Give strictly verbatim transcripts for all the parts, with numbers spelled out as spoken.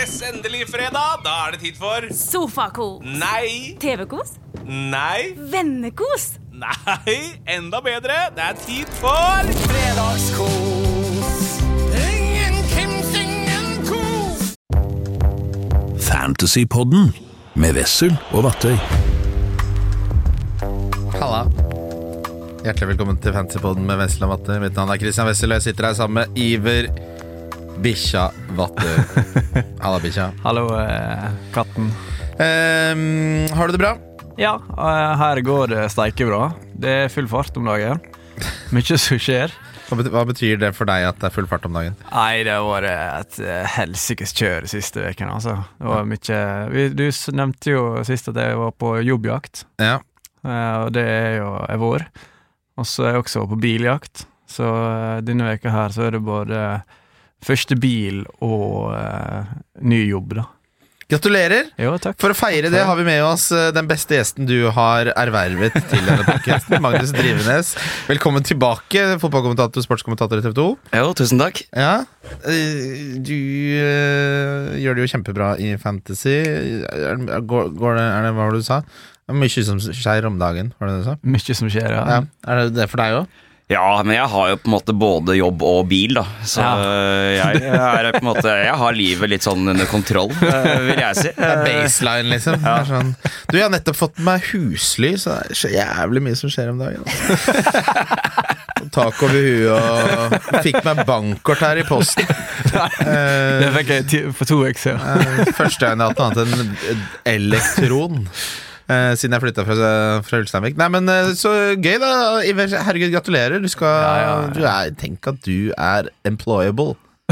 Yes, endelig fredag. Da er det tid for Sofakos. Nei. T V-kos. Nei. Vennekos. Nei, enda bedre. Det er tid for Fredagskos. Ingen Kims, ingen kos. Fantasypodden med Wessel og Vattøy. Halla. Hjertelig velkommen til Fantasypodden med Wessel og Vattøy. Mitt navn er Christian Wessel, og jeg sitter her sammen med Iver Bikkja Vattøy. Halla, Bikkja. Hallo, eh, katten. Um, har du det bra? Ja, eh, her går det steikebra. Det er full fart om dagen. Mye som skjer. Hva betyr, hva betyr det for deg at det er full fart om dagen? Nei, det har vært et eh, helsikes kjør siste veken, altså. Det var mye... Vi, du s- nevnte jo sist at jeg var på jobbjakt, Ja. eh, og det er jo er vår. Og så er jeg også på biljakt. Så eh, denne veka her så er det både første bil og eh, ny jobb, da. Gratulerer! Jo, takk. For å feire det har vi med oss eh, den beste gjesten du har ervervet til denne podcasten, Magnus Drivenes. Velkommen tilbake, fotballkommentator, sportskommentator i T V to. Jo, tusen takk. Ja, eh, du eh, gjør det jo kjempebra i fantasy. Er, går, går det, er det hva var det du sa? Det er mye som skjer om dagen, var det det du sa? Mye som skjer, ja. Ja, er det det for deg også? Ja, men jeg har jo på en måte både jobb og bil, da. Så Ja. jeg, er på en måte, jeg har livet litt sånn under kontroll, eh, vil jeg si. Det er baseline, liksom. Det er sånn. Du, jeg har nettopp fått meg husly, så det er så jævlig mye som skjer om dagen. Altså. Tak over huet, og fikk meg bankkort her i posten. Det fikk jeg ti- for to uker siden. Eh, Første gang jeg har hatt annet enn elektron. Eh, siden jeg flyttet fra, fra Ulsteinvik. Nei, men eh, så gøy da, Iver. Herregud, gratulerer. Du skal, Ja, ja, ja. Du er, tenk at du er employable.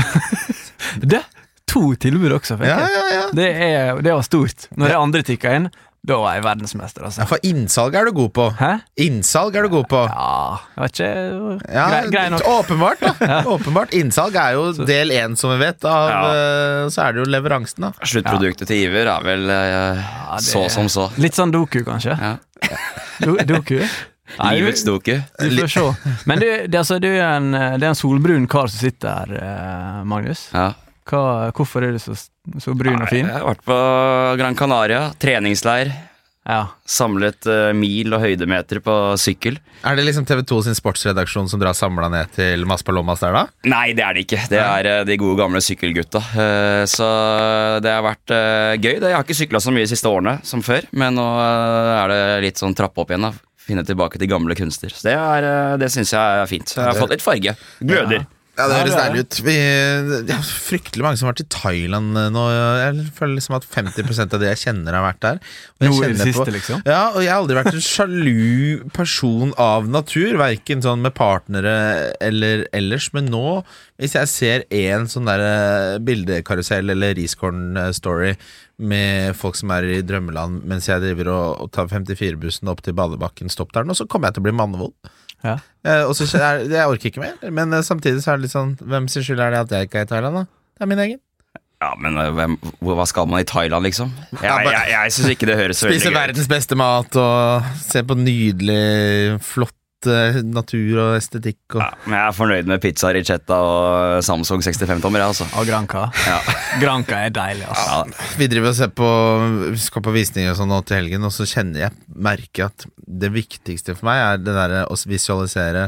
Det, to tilbud også fikk Ja, jeg. ja, ja. Det, er, det var stort. Når det andre tikket inn, da var jeg verdensmester, altså. Ja, for innsalg er du god på. Hæ? Innsalg er du god på. Ja, jeg vet ikke, Ja, grei, grei nok. åpenbart da. Åpenbart. Innsalg er jo del én, som vi vet av, eh, så er det jo leveransen da. Sluttproduktet til Iver er vel eh, det- så som så. Litt sånn doku, kanskje. Ja. Do, doku? Nei, Livets doku. Vi får se. Men du, det, altså, du er en, det er en solbrun kar som sitter her, eh, Magnus. Ja. Hva, hvorfor er du så, så brun og fin? Jeg har vært på Gran Canaria, treningsleir, Ja. samlet eh, mil og høydemeter på sykkel. Er det liksom T V to sin sportsredaksjon som drar samlet ned til Maspalomas der da? Nei, det er det ikke. Det er eh, de gode gamle sykkelgutta. Eh, Så det har vært eh, gøy. Jeg har ikke syklet så mye de siste årene som før, men nå eh, er det litt sånn trappe opp igjen da. Finne tilbake til gamle kunster. Så det, er, eh, det synes jeg er fint. Jeg har fått litt farge. Gløder. Ja, det Ja, høres det er deilig ut. Vi, det er fryktelig mange som har vært i Thailand nå. Jeg føler liksom at femti prosent av det jeg kjenner har vært der. Og jeg Nå i det kjenner siste, på- liksom? Ja, og jeg har aldri vært en sjalu person av natur, hverken sånn med partnere eller ellers, men nå, hvis jeg ser en sånn der eh, bildekarusell eller riskorn-story med folk som er i drømmeland, mens jeg driver og, og tar femtifire-bussen opp til Badebakken, stopp der nå, så kommer jeg til å bli mannevond. Ja. Eh, og så er, jeg orker ikke mer. Men eh, samtidig så er det litt sånn, hvem sin skyld er det at jeg ikke er i Thailand da? Det er min egen. Ja, men eh, hvem, hvor- hva skal man i Thailand, liksom? Jeg, Ja, bare- jeg, jeg synes ikke det høres så veldig Spise gøy ut. verdens beste mat og se på nydelig, flott eh, natur og estetikk og... Ja, men jeg er fornøyd med pizza Ricetta og Samsung sekstifem tommer, jeg, altså. Og Granca. Ja. Granca er deilig, altså. Ja, Vi driver og ser på, vi skal på visninger og sånn nå til helgen, og så kjenner jeg, merker jeg at det viktigste for meg er det der å visualisere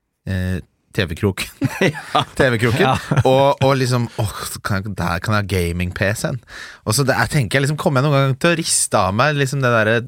eh, T V-kroken. T V-kroken. Ja. Og, og liksom, åh, kan jeg, der kan jeg ha gaming-P C-en. Og så der tenker jeg liksom, kommer jeg noen gang til å riste av meg liksom det der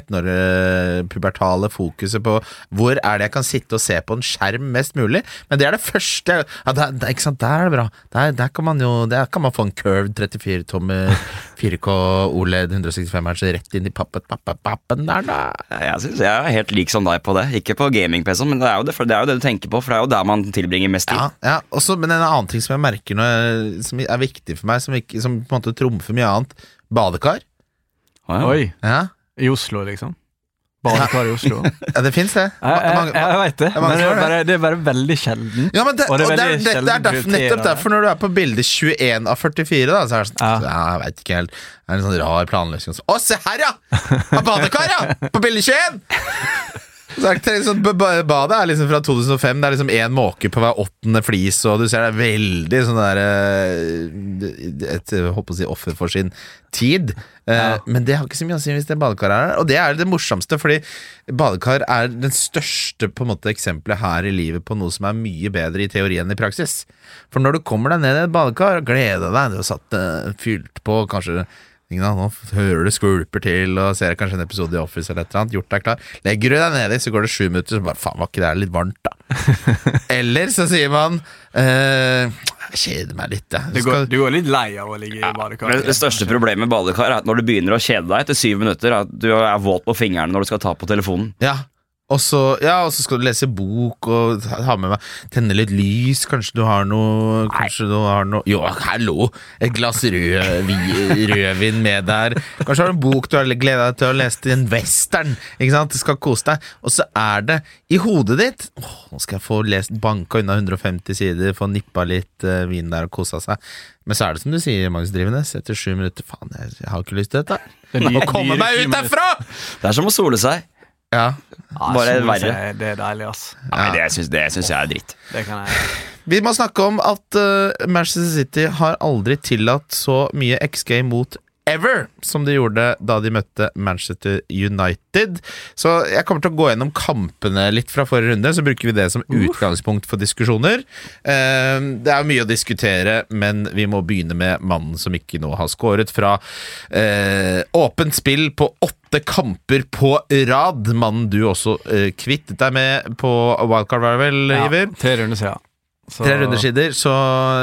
tretten-år-pubertale fokuset på hvor er det jeg kan sitte og se på en skjerm mest mulig. Men det er det første jeg, ja, der, der, ikke sant, der er det bra. Der, der kan man jo, der kan man få en curved trettifire tommer fire K OLED one sixty-five hertz rett inn i pappet, pappet, pappen der da. jeg synes jeg er helt lik som deg på det. Ikke på gaming-P C, men det er, jo det, for det er jo det du tenker på, for det er jo der man tilbringer mest tid. Ja, ja. Også, men en annen ting som jeg merker når jeg, som er viktig for meg, som, ikke, som på en måte trumfer mye annet, badekar. Å, ja. Oi, Ja, i Oslo, liksom. Badekar i Oslo. Jeg, ja det finnes det. jeg, Mange- jeg vet det, mange men det som har er, det. bare, det er bare veldig sjelden. Ja, men det, Og og det det er er, veldig det, det er sjelden derfor, nettopp prioriterer. derfor når du er på bilde tjueen av førtifire da, så er det sånn, Ja. ja, jeg vet ikke helt, det er en sånn rar planløsning. Å, se her ja! Av badekar ja! På bilde tjueen! Så er det sånn, badet er liksom fra to tusen og fem. Det er liksom en måke på hver åttende flis, og du ser det er veldig sånn der et, jeg håper å si, offer for sin tid. Ja. Men det har ikke så mye å si hvis det badekar er. Og det er det morsomste, fordi badekar er den største på en måte eksempelet her i livet på noe som er mye bedre i teori enn i praksis. For når du kommer deg ned i et badekar, gleder deg, du har satt fylt på, kanskje nå hører du skvulper til og ser kanskje en episode i Office eller et eller annet, gjort deg klar, legger du deg ned i, så går det sju minutter, så bare, faen, var ikke det litt varmt da? Eller så sier man eh, jeg kjeder meg litt da. Du, går, du går litt lei av å ligge i badekar. Ja, det største problemet med badekar er at når du begynner å kjede deg etter syv minutter, at du er våt på fingrene når du skal ta på telefonen. Ja. Og så, ja, og så skal du lese bok og ha med meg, tenne litt lys, kanskje du har noe, kanskje du har noe, jo, hallo, et glass rød, rødvin med der, kanskje har du en bok du har gledet deg til å lese til en western, ikke sant, du skal kose deg, og så er det i hodet ditt, åh, nå skal jeg få lest banka unna hundre og femti sider, få nippa litt uh, vin der og kosa seg, men så er det som du sier, Magnus Drivenes, etter sju minutter, faen, jeg, jeg har ikke lyst til dette, å komme meg ut derfra! Det er som å sole seg. Ja, bare verre. Det er deilig, ass. Nei, det syns, det syns jeg er dritt. Det kan jeg. Vi må snakke om at uh, Manchester City har aldri tillatt så mye X G mot ever som de gjorde da de møtte Manchester United. Så jeg kommer til å gå gjennom kampene litt fra forrige runde, så bruker vi det som utgangspunkt for diskusjoner. Uh, det er mye å diskutere, men vi må begynne med mannen som ikke nå har skåret fra uh, åpent spill på åtte kamper på rad. Mannen du også uh, kvittet deg med på Wildcard, var det vel, ja, Iver? Tre runder siden. Så... Tre rundesider, så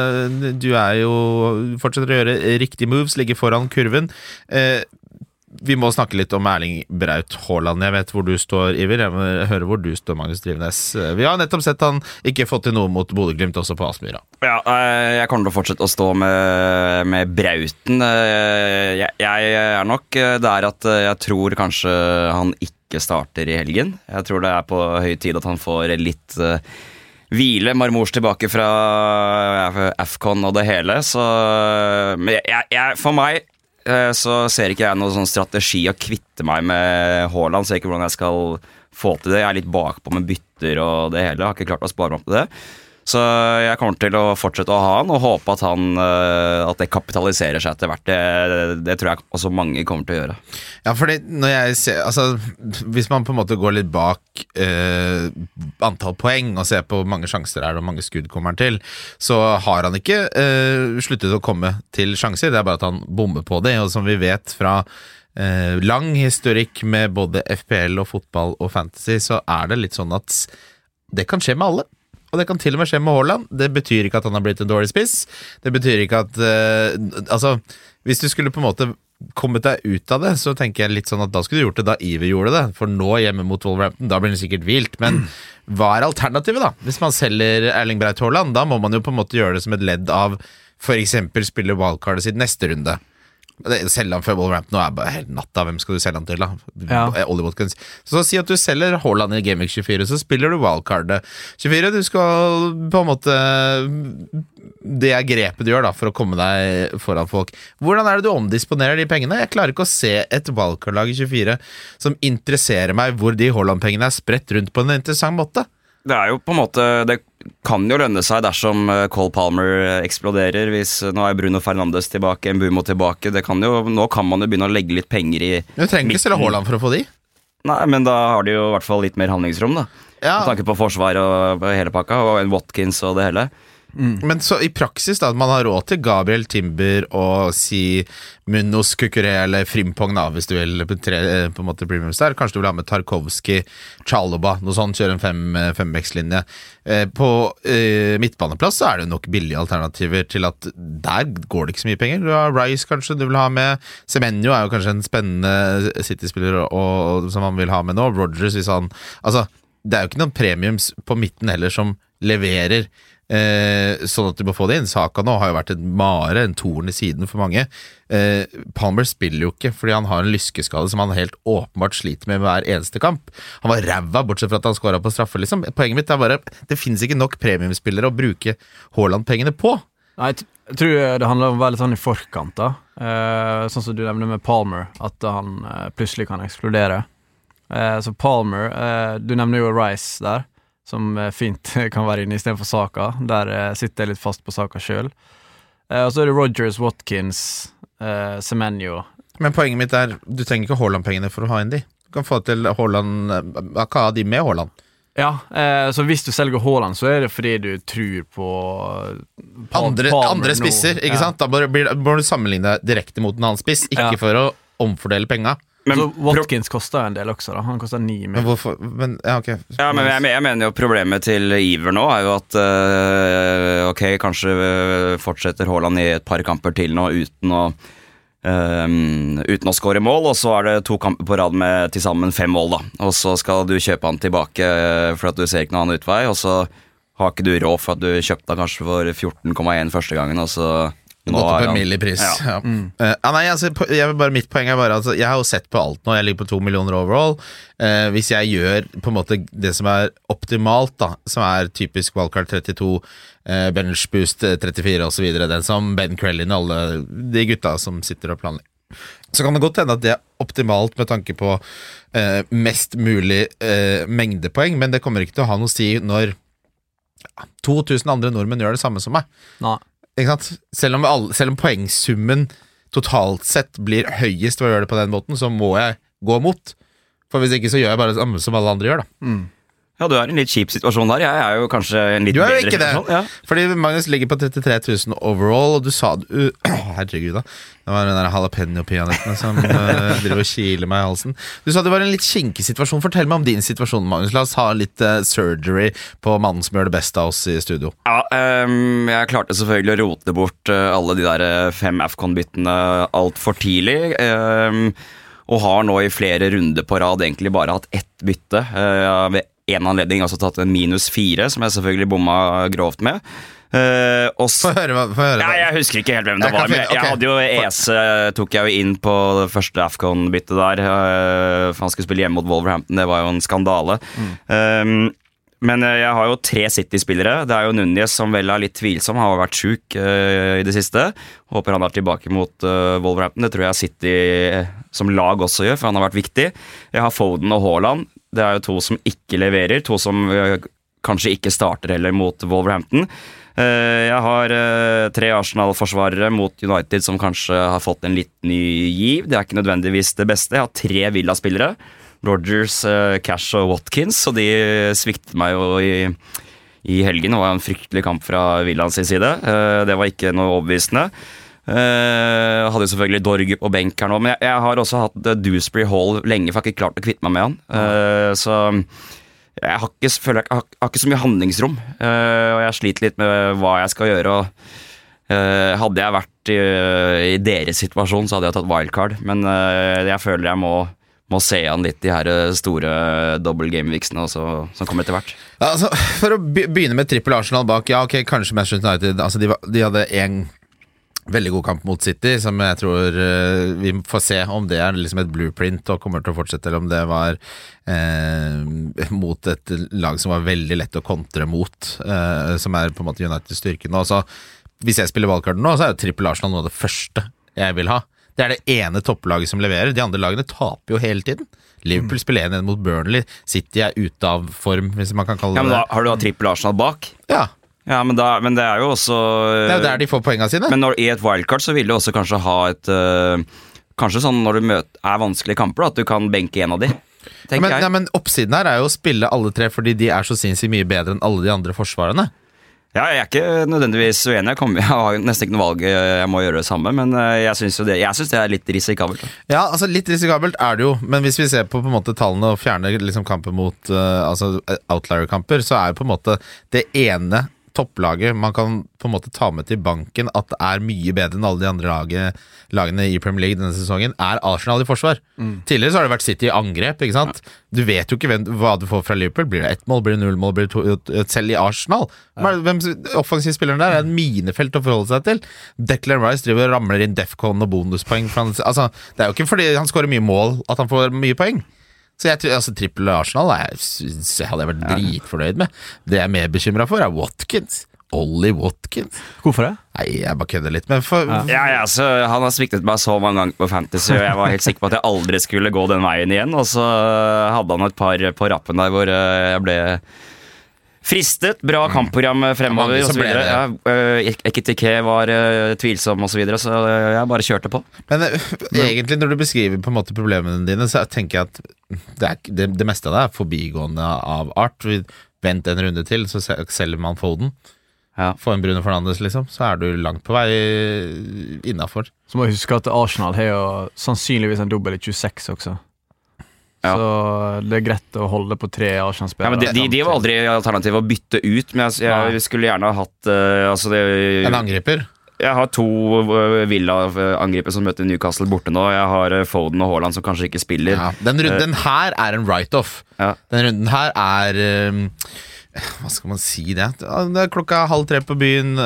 du er jo fortsetter å gjøre riktige moves, ligger foran kurven. Eh, vi må snakke litt om Erling Braut Haaland. Jeg vet hvor du står, Iver. Jeg må høre hvor du står, Magnus Drivenes. Vi har nettopp sett han ikke fått til noe mot Bodø-Glimt også på Aspmyra. Ja, jeg kommer til å fortsette å stå med, med Brauten. Jeg, jeg er nok der at jeg tror kanskje han ikke starter i helgen. Jeg tror det er på høy tid at han får litt hvile, Marmors tilbake fra Afcon og det hele, så men jeg, jeg, for meg så ser ikke jeg noen sånn strategi å kvitte meg med Haaland, ser ikke hvordan jeg skal få til det. Jeg er litt bakpå med bytter og det hele, jeg har ikke klart å spare meg på det. Så jeg kommer til å fortsette å ha han og håpe at han at det kapitaliserer seg etter hvert. Det, det tror jeg også mange kommer til å gjøre. Ja, fordi når jeg ser, altså, hvis man på en måte går litt bak eh, antall poeng og ser på hvor mange sjanser er det og mange skudd kommer han til, så har han ikke eh, sluttet å komme til sjanser. Det er bare at han bommer på det, og som vi vet fra eh, lang historikk med både F P L og fotball og fantasy, så er det litt sånn at det kan skje med alle. Og det kan til og med skje med Haaland. Det betyr ikke at han har blitt en dårlig spiss. Det betyr ikke at uh, altså, hvis du skulle på en måte kommet deg ut av det, så tenker jeg litt sånn at da skulle du gjort det da Iver gjorde det. For nå hjemme mot Wolverhampton, da blir det sikkert vilt. Men hva er alternativet da? Hvis man selger Erling Braut Haaland, da må man jo på en måte gjøre det som et ledd av for eksempel spille wildcardet sitt neste runde. Selge han før Wolverhampton. Nå er bare helt natta. Hvem skal du selge han til da? Ja. Så si at du selger Haaland i Game Week tjuefire, så spiller du wildcardet tjuefire. Du skal på en måte, det er grepet du gjør da for å komme deg foran folk. Hvordan er det du omdisponerer de pengene? Jeg klarer ikke å se et wildcard-lag i tjuefire som interesserer meg, hvor de Haaland-pengene er spredt rundt på en interessant måte. Det er jo på en måte, det kan jo lønne seg dersom Cole Palmer eksploderer. Hvis nå er Bruno Fernandes tilbake, Mbumo tilbake, det kan jo, nå kan man jo begynne å legge litt penger i. Du trenger ikke selge Haaland for å få de. Nei, men da har de jo i hvert fall litt mer handlingsrom da. Ja. Med tanke på forsvar og hele pakka, og en Watkins og det hele. Mm. Men så i praksis da, at man har råd til Gabriel Timber og si Munoz, Kukuré eller Frimpong da, hvis du vil tre, på en måte premiums der. Kanskje du vil ha med Tarkovski, Chaloba, noe sånt, kjøre en fem, femvektslinje. Eh, på eh, midtbaneplass så er det nok billige alternativer til at der går det ikke så mye penger. Du har Rice kanskje, du vil ha med Semenyo er jo kanskje en spennende City-spiller og, og, som man vil ha med nå. Rodgers, hvis han, altså det er jo ikke noen premiums på midten heller som leverer Eh, sånn at du må få det inn. Saka nå har jo vært en mare, en torn i siden for mange. eh, Palmer spiller jo ikke fordi han har en lyskeskade som han helt åpenbart sliter med hver eneste kamp. Han var ræva, bortsett fra at han skåret på straffe liksom. Poenget mitt er bare, det finnes ikke nok premiumspillere å bruke Haaland-pengene på. Nei, jeg tror det handler om å være litt sånn i forkant da. eh, Sånn som du nevner med Palmer, at han eh, plutselig kan eksplodere. Eh, så Palmer, eh, du nevner jo Rice der, som eh, fint kan være inne i stedet for Saka. Der eh, sitter jeg litt fast på Saka selv. Eh, og så er det Rodgers, Watkins, eh, Semenyo. Men poenget mitt er, du trenger ikke Haaland-pengene for å ha inn de. Du kan få til Haaland, hva har de med Haaland? Ja, eh, så hvis du selger Haaland, så er det fordi du tror på, på Andre, andre spisser, nå. ikke Ja. sant? Da må du, må du sammenligne direkte mot en annen spiss, ikke Ja. for å omfordele penga. Men, Så Watkins koster en del også da, han koster ni Men mil. hvorfor, men, ja, ok. ja, men jeg, jeg mener jo problemet til Iver nå er jo at øh, ok, kanskje øh, fortsetter Haaland i et par kamper til nå uten å Um, uten å score mål, og så er det to kamper på rad med til sammen fem mål da. Og så skal du kjøpe han tilbake for at du ser ikke noen annen utvei, og så har ikke du råd for at du kjøpte han kanskje for fjorten komma én første gangen, og så Gått opp en mill i pris. Ja. Ja. Mm. Uh, ah, nei, altså, po- jeg, vil bare, mitt poeng er bare altså, jeg har jo sett på alt nå. Jeg ligger på to millioner overall. Uh, hvis jeg gjør på en måte det som er optimalt, da, som er typisk wildcard trettito, uh, bench boost trettifire og så videre, den som Ben Krellin og alle de gutta som sitter og planlegger, så kan det godt hende at det er optimalt med tanke på uh, mest mulig uh, mengdepoeng, men det kommer ikke til å ha noe å si når to tusen andre nordmenn gjør det samme som meg. Nei. Ikke sant? Selv om, alle, selv om poengsummen totalt sett blir høyest ved å gjøre det på den måten, så må jeg gå mot. For hvis ikke så gjør jeg bare det samme som alle andre gjør da. Ja, du er i en litt kjip situasjon der. Jeg er jo kanskje en litt Du er jo bedre ikke det. situasjon. Ja. Fordi Magnus ligger på trettitre tusen overall, og du sa uh, herregud da, det var den der jalapeno-peanøttene som uh, driver og kiler meg i halsen. Du sa det var en litt kinkig situasjon. Fortell meg om din situasjon, Magnus. La oss ha litt uh, surgery på mannen som gjør det beste av oss i studio. Ja, ehm, jeg klarte selvfølgelig å rote bort eh, alle de der eh, fem Afcon-byttene alt for tidlig, ehm, og har nå i flere runder på rad egentlig bare hatt ett bytte. Uh, ved en anledning også tatt en minus fire, som jeg selvfølgelig bomma grovt med. Uh, og s- Få høre hva, få høre Nei, hva. jeg husker ikke helt hvem det Jeg kan var, men finne- jeg ok. hadde jo Ese, tok jeg jo inn på det første Afcon-byttet der, uh, for han skulle spille hjemme mot Wolverhampton, det var jo en skandale. Um, men uh, jeg har jo tre City-spillere. Det er jo Núñez som vel er litt tvilsom, han har vært syk uh, i det siste. Håper han er tilbake mot uh, Wolverhampton, det tror jeg City uh, som lag også gjør, for han har vært viktig. Jeg har Foden og Haaland. Det er jo to som ikke leverer, to som uh, kanskje ikke starter heller mot Wolverhampton. Uh, jeg har uh, tre Arsenal-forsvarere mot United som kanskje har fått en litt ny giv. Det er ikke nødvendigvis det beste. Jeg har tre Villa-spillere. Rodgers, uh, Cash og Watkins, og de sviktet meg jo i, i helgen. Det var en fryktelig kamp fra Villaens side. Uh, det var ikke noe overbevisende. Uh, hadde jo selvfølgelig Dorg på benk her nå, men jeg, jeg har også hatt uh, Dewsbury Hall lenge, for jeg har ikke klart å kvitte meg med han. Uh, så jeg har, ikke, føler jeg, jeg, har, jeg har ikke så mye handlingsrom, uh, og jeg sliter litt med hva jeg skal gjøre. Og, uh, hadde jeg vært i, i deres situasjon, så hadde jeg tatt wildcard, men uh, jeg føler jeg må, må se an litt de her store double game-viksene som kommer etter hvert. Ja, altså, for å be- begynne med trippel Arsenal bak, ja ok, kanskje Manchester United, altså de, var- de hadde en veldig god kamp mot City, som jeg tror uh, vi får se om det er liksom et blueprint og kommer til å fortsette, eller om det var uh, mot et lag som var veldig lett å kontre mot, uh, som er på en måte Uniteds styrke nå. Så hvis jeg spiller valgkarten nå, så er jo trippel Arsenal noe av det første jeg vil ha. Det er det ene topplaget som leverer. De andre lagene taper jo hele tiden. Liverpool spiller en igjen mot Burnley. City er ute av form, hvis man kan kalle Ja, det men da det. har du da trippel Arsenal bak? Ja, Ja, men, da, men det er jo også det er jo der de får poengene sine. Men når, i et wildcard så vil du også kanskje ha et øh, Kanskje sånn når du møter, er vanskelige kamper da, at du kan benke en av de, Ja, tenker men, jeg. ja, men oppsiden her er jo å spille alle tre, fordi de er så sinnssykt mye bedre enn alle de andre forsvarene. Ja, jeg er ikke nødvendigvis uenig. Jeg, kommer, jeg har nesten ikke noe valg, jeg må gjøre det samme, men øh, jeg syns det, jeg synes det er litt risikabelt. Da. Ja, altså litt risikabelt er det jo, men hvis vi ser på, på en måte tallene og fjerner liksom kamper mot uh, altså outlier-kamper, så er jo på en måte det ene topplaget man kan på en måte ta med til banken at det er mye bedre enn alle de andre laget, lagene i Premier League denne sesongen, er Arsenal i forsvar. Mm. Tidligere så har det vært City i angrep, ikke sant? Ja. Du vet jo ikke hvem, hva du får fra Liverpool. Blir det ett mål, blir det null mål, blir det to, selv i Arsenal? Ja. Hvem offensivspilleren der er en minefelt å forholde seg til. Declan Rice driver og ramler inn Defcon og bonuspoeng. Han, altså, det er jo ikke fordi han skårer mye mål at han får mye poeng. Så jeg tror, altså trippel Arsenal er, jeg hadde jeg vært dritfornøyd med. Det jeg er mer bekymret for er Watkins. Ollie Watkins? Hvorfor det? Nei, jeg bare kødder litt. Men for, Ja. Ja, ja, så Han har sviktet meg så mange ganger på Fantasy, og jeg var helt sikker på at jeg aldri skulle gå den veien igjen. Og så hadde han et par på rappen der hvor eh, jeg ble fristet. Bra kampprogram fremover. Ja, mange og som så videre. ble Ja, uh, Ekitike var uh, tvilsom og så videre, så jeg bare kjørte på. Men eh, egentlig når du beskriver på en måte problemene dine, så tenker jeg at det, er, det, det meste av det er forbigående av art. Vi- Vent en runde til, så se- selger man Foden. Ja. Få en Bruno Fernandes, liksom. Så er du langt på vei innenfor. Så må jeg huske at Arsenal har jo sannsynligvis en dobbel i tjueseks også. Ja. Så det er greit å holde på tre Ja, Arsenal-spillere. men de, de, de var aldri alternativ å bytte ut, men jeg, jeg skulle gjerne ha hatt uh, altså det, En angriper. Jeg har to uh, Villa-angripere som møter Newcastle borte nå. Jeg har uh, Foden og Haaland som kanskje ikke spiller. Ja, den runden her er en write-off. Ja. Den runden her er um, hva skal man si det? Det er klokka halv tre på byen.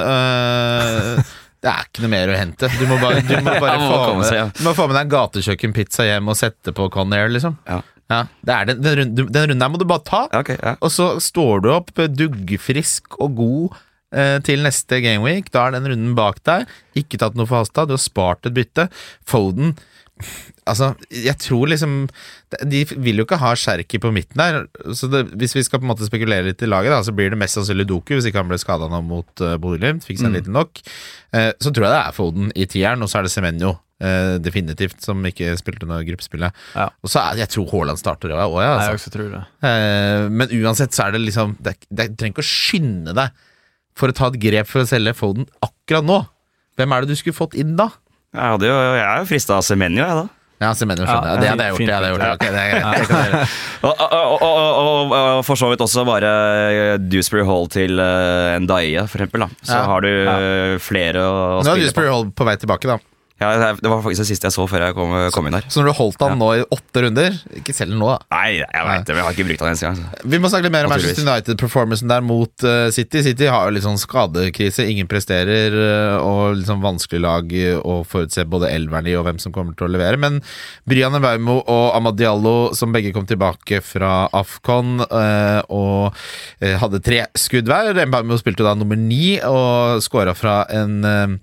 øh, det er ikke noe mer å hente. Du må bare, du må bare Ja, man må få, komme med, seg, ja. du må få med deg en gatekjøkkenpizza hjem og sette på Conair, liksom. Ja. Ja, det er den, den, runden, den runden her må du bare ta. Ja, ok, ja. Og så står du opp duggfrisk og god eh, til neste gameweek. Da er den runden bak deg. Ikke tatt noe forhasta. Du har spart et bytte. Foden. Altså, jeg tror liksom de vil jo ikke ha Cherki på midten der. Så det, hvis vi skal på en måte spekulere litt i laget, da, så blir det mest sannsynlig Doku, hvis ikke han ble skadet nå mot uh, Bodø-Glimt. Fikk seg Mm. litt nok. Eh, så tror jeg det er Foden i tieren, og så er det Semenyo. eh, definitivt, som ikke spilte noe gruppespillet. Ja. Og så er jeg tror Haaland starter det også, ja, Jeg altså. også tror det. Eh, men uansett så er det liksom det, det, Du trenger ikke å skynde deg for å ta et grep for å selge Foden akkurat nå. Hvem er det du skulle fått inn da? Jeg, hadde jo, jeg er jo frista av Semenyo, jeg, da. Ja, Semenyo skjønner Ja, jeg. Det hadde jeg gjort. fint. Det hadde jeg gjort. Ok, det er greit. Det kan jeg gjøre. Og, og, og, og, og, og for så vidt også bare Dewsbury Hall til uh, Ndiaye, for eksempel. Da. Så Ja. har du uh, flere å, å Nå er spille på. Dewsbury Hall på vei tilbake, da. Ja, det det var faktisk det siste jeg så før jeg kom, kom inn her. Så når du holdt han nå i åtte runder, ikke selg den nå, da. Nei, jeg vet det, men jeg har ikke brukt den eneste gang. Så. Vi må snakke litt mer om Naturligvis. Manchester United-performancen der mot uh, City. City har jo litt sånn skadekrise, ingen presterer, uh, og litt sånn vanskelig lag uh, å forutse både elveren i og hvem som kommer til å levere. Men Bryan Mbeumo og Amad Diallo, som begge kom tilbake fra AFCON uh, og uh, hadde tre skudd hver. Mbeumo spilte da nummer ni og skåra fra en uh,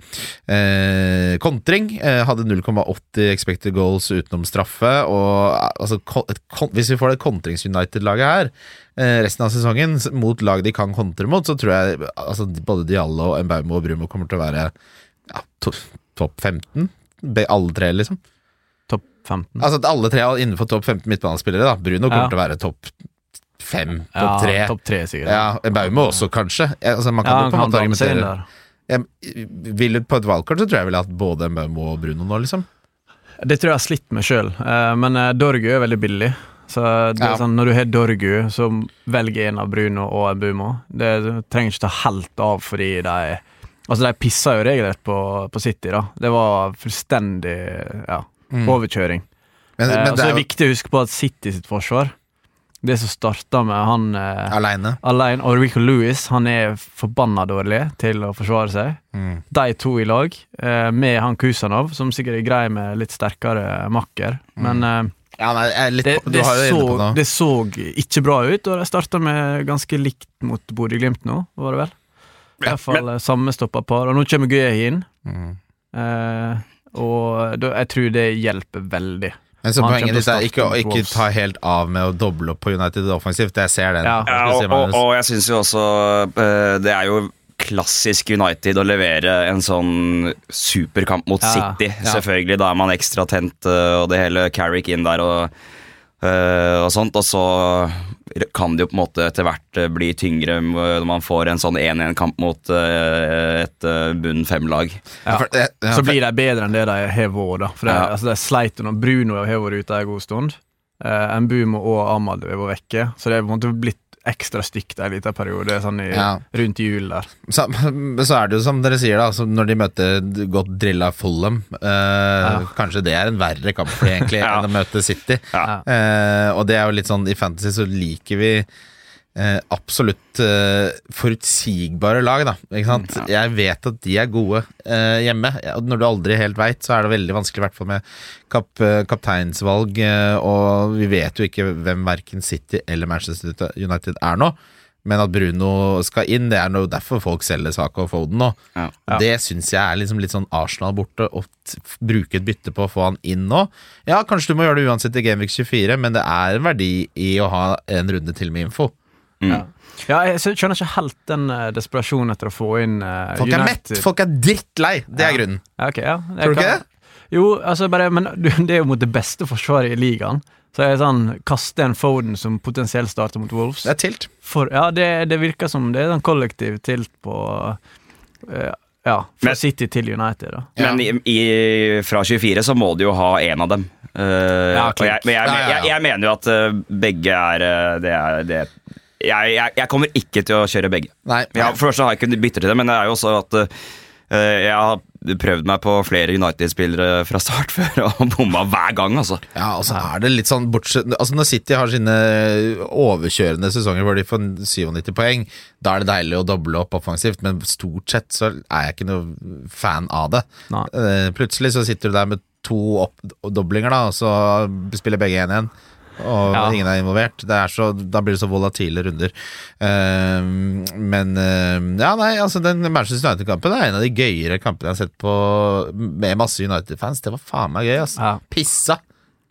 uh, kontring. Uh, hadde null komma åtti expected goals utenom straffe. Og uh, altså, ko- et, kon- hvis vi får det kontrings-United-laget her eh, resten av sesongen s- mot lag de kan kontre mot, så tror jeg altså, både Diallo, Mbeumo og Brumo kommer til å være ja, to, topp femten. Be, alle tre, liksom. Topp femten. Altså at alle tre er innenfor topp femten midtbanespillere. da Bruno kommer Ja. til å være topp fem, Ja, topp tre. Topp tre, sikkert. Ja, Mbeumo også, kanskje. Ja, altså, man kan Ja, jo han på en kan måte blande seg inn argumentere der. jeg, vil, På et valgkart så tror jeg vel at både Mbeumo og Bruno nå, liksom. Det tror jeg jeg har slitt med sjøl, men eh, Dorgu er veldig billig. Så det er Ja. sånn, når du har Dorgu, så velg en av Bruno og Mbeumo. Det du trenger ikke ta helt av fordi de Altså, de pissa jo regelrett på, på City, da. Det var fullstendig ja, overkjøring. Men, Eh, men og så det er er det jo viktig å huske på at City sitt forsvar, det som starta med han eh, aleine. alene, og Rico Lewis, han er forbanna dårlig til å forsvare seg. Mm. De to i lag, eh, med han Kusanov, som sikkert er grei med litt sterkere makker. Men eh, Ja, nei, jeg er litt, det, på- du det, har jo inne på så, noe. det så ikke bra ut, og de starta med ganske likt mot Bodø-Glimt nå, var det vel? I hvert fall eh, samme stopperpar. Og nå kommer Guehi inn, Mm. eh, og da, jeg tror det hjelper veldig. Men så Han poenget kommer ditt er til å ikke, å starte ikke Wolves. ta helt av med å doble opp på United offensivt. Jeg ser den. Ja. Hva Ja, skal du si, og, og, Magnus? og jeg syns jo også uh, det er jo klassisk United å levere en sånn superkamp mot Ja. City. Ja. Selvfølgelig, da er man ekstra tent, uh, og det hele Carrick inn der og, uh, og sånt. Og så kan det jo på en måte etter hvert uh, bli tyngre når man får en sånn én-én-kamp mot uh, et uh, bunn fem-lag. Ja, for, ja, ja, Så for- blir de bedre enn det de har vært, da. For det, Ja. altså, de sleit når Bruno har vært ute en god stund. Eh, Mbumo og Ahmad har vært vekke, så det er på en måte blitt ekstra stygt en liten periode sånn i, Ja. rundt jul der. så, men så er det jo som dere sier, da, så når de møter godt drilla Fulham, eh, kanskje det er en verre kamp for de egentlig Ja. enn å møte City. Ja. Eh, og det er jo litt sånn, i fantasy så liker vi eh, absolutt eh, forutsigbare lag, da. Ikke sant? Jeg vet at de er gode eh, hjemme, og når du aldri helt veit, så er det veldig vanskelig, i hvert fall med kap, eh, kapteinsvalg, eh, og vi vet jo ikke hvem verken City eller Manchester United er nå. men at Bruno skal inn, det er noe derfor folk selger Saka og Foden nå. Ja. Ja. Det synes jeg er liksom litt sånn Arsenal borte, å t- bruke et bytte på å få han inn nå. Ja, kanskje du må gjøre det uansett i Gameweek tjuefire, men det er en verdi i å ha en runde til med info. Mm. Ja. Ja, jeg skjønner ikke helt den uh, desperasjonen etter å få inn uh, Folk er United. mett, folk er drittlei, det er Ja. grunnen. Ja, ok, ja. Jeg Tror du ikke kan- det? Jo, altså bare, men du, det er jo mot det beste forsvaret i ligaen. Så jeg er sånn, kaste en Foden som potensielt starter mot Wolves. Det er tilt. For, ja, det, det virker som det er en kollektiv tilt på uh, ja, fra Men- City til United da. Men i, i, fra tjuefire så må du jo ha en av dem. Uh, Ja, og jeg, men jeg, Ja, ja, ja. Jeg, jeg mener jo at uh, begge er uh, Det er det jeg, jeg, jeg kommer ikke til å kjøre begge. Nei, Ja, for først så har jeg ikke bytter til det, men det er jo også at uh, jeg har prøvd meg på flere United-spillere fra start før og bomma hver gang, altså. Ja, og så er det litt sånn bortsett, altså når City har sine overkjørende sesonger hvor de får syttisju poeng, da er det deilig å doble opp offensivt, men stort sett så er jeg ikke noe fan av det. Nei. Eh, Plutselig så sitter du der med to oppdoblinger da, og så spiller begge en igjen, og Ja. ingen er involvert. Det er så, da blir det så volatile runder. Eh, men eh, ja, nei, altså den Manchester United-kampen er en av de gøyere kampene jeg har sett på med masse United-fans. Det var faen meg gøy, altså. Ja. Pissa.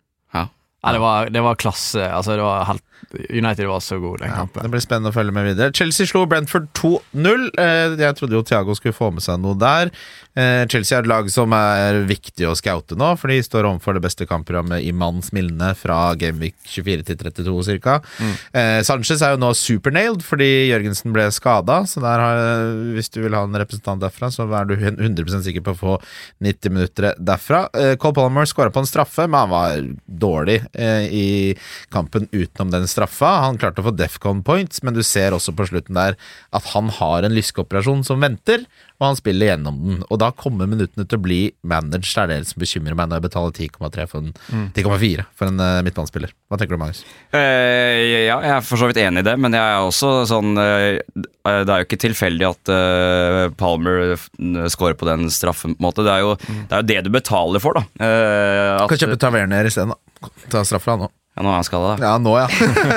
Ja, det var, det var klasse, altså det var helt, United var så god den Ja, kampen. det blir spennende å følge med videre. Chelsea slo Brentford to null. Eh, Jeg trodde jo Thiago skulle få med seg noe der. Eh, Chelsea er et lag som er viktig å scoute nå, for de står overfor det beste kampprogrammet i manns milne fra Gameweek tjuefire til trettito cirka. Mm. Eh, Sanchez er jo nå supernailed fordi Jørgensen ble skadet, så der har, hvis du vil ha en representant derfra, så er du hundre prosent sikker på å få nitti minutter derfra. Eh, Cole Palmer skåret på en straffe, men han var dårlig eh, i kampen utenom den straffa. Han klarte å få defcon points, men du ser også på slutten der at han har en lyskeoperasjon som venter, og han spiller gjennom den. Og da kommer minuttene til å bli managed. Det er det som bekymrer meg når jeg betaler ti komma tre for en ti komma fire for en uh, midtbanespiller. Hva tenker du, Magnus? Eh, ja, jeg er for så vidt enig i det, men jeg er også sånn eh, det er jo ikke tilfeldig at eh, Palmer f- scorer på den straffen på en måte. Det er jo det, er jo det du betaler for, da. Eh, at, Kan kjøpe Tavernier i stedet, da. Ta straffa nå. ja, nå er han skada, da. Ja, nå, ja.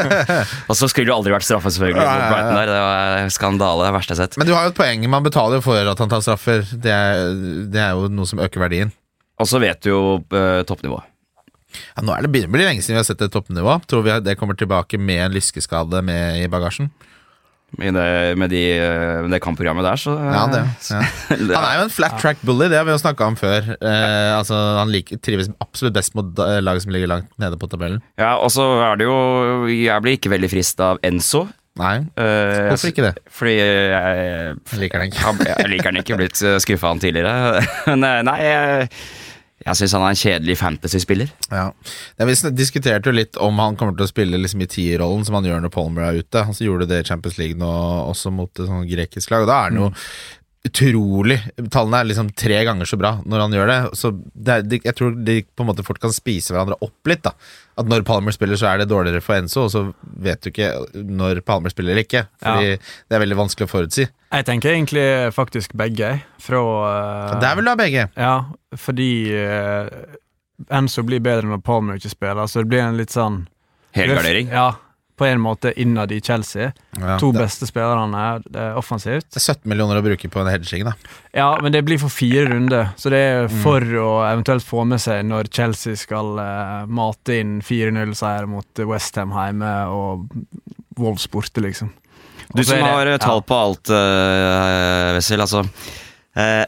Og så skulle det jo aldri vært straffe, selvfølgelig. Ja, ja, mot ja. Brighton der. Det var skandale, det verste jeg har sett. Men du har jo et poeng. Man betaler jo for at han tar straffer. Det er, det er jo noe som øker verdien. Og så vet du jo eh, toppnivået. Ja, nå er det, begynner- blir det lenge siden vi har sett et toppnivå. Tror vi at det kommer tilbake med en lyskeskade med i bagasjen? Med det, med, de, eh, med det kampprogrammet der, så Ja, det, ja. det Han er jo en flat track bully, det har vi jo snakket om før. Eh, altså, han liker, trives absolutt best mot eh, lag som ligger langt nede på tabellen. Ja, og så er det jo Jeg blir ikke veldig frist av Enzo. Nei, Eh, hvorfor ikke det? Fordi jeg, Jeg liker den ikke. han, jeg liker han ikke, blitt skuffa han tidligere. Men eh, nei, jeg, jeg syns han er en kjedelig fantasy-spiller. Ja. Ja, vi sn- diskuterte jo litt om han kommer til å spille liksom i tierrollen som han gjør når Palmer er ute. Han så gjorde det i Champions League nå, også mot et sånt grekisk lag, og da er han jo utrolig. Tallene er liksom tre ganger så bra når han gjør det. Så det er, de, jeg tror de på en måte fort kan spise hverandre opp litt, da. At når Palmer spiller, så er det dårligere for Enzo, og så vet du ikke når Palmer spiller eller ikke. Fordi det er veldig vanskelig å forutsi. Jeg tenker egentlig faktisk begge fra uh, Der vil du ha begge. Ja, fordi uh, Enzo blir bedre når Palmer ikke spiller, så det blir en litt sånn Helgardering. Ja, på en måte innad i Chelsea. Ja, To det, beste spillerne det er offensivt. det er sytten millioner å bruke på en hedging, da. Ja, men det blir for fire runder, så det er for å eventuelt få med seg når Chelsea skal uh, mate inn fire null-seier mot West Ham hjemme og Wolves borte, liksom. Du Og så som er det- har tall på alt, uh, Wessel, altså uh,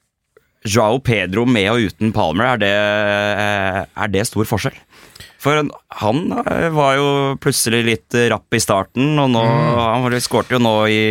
Joao Pedro med og uten Palmer, er det, uh, er det stor forskjell? For han uh, var jo plutselig litt rapp i starten, og nå, han skårte jo nå i,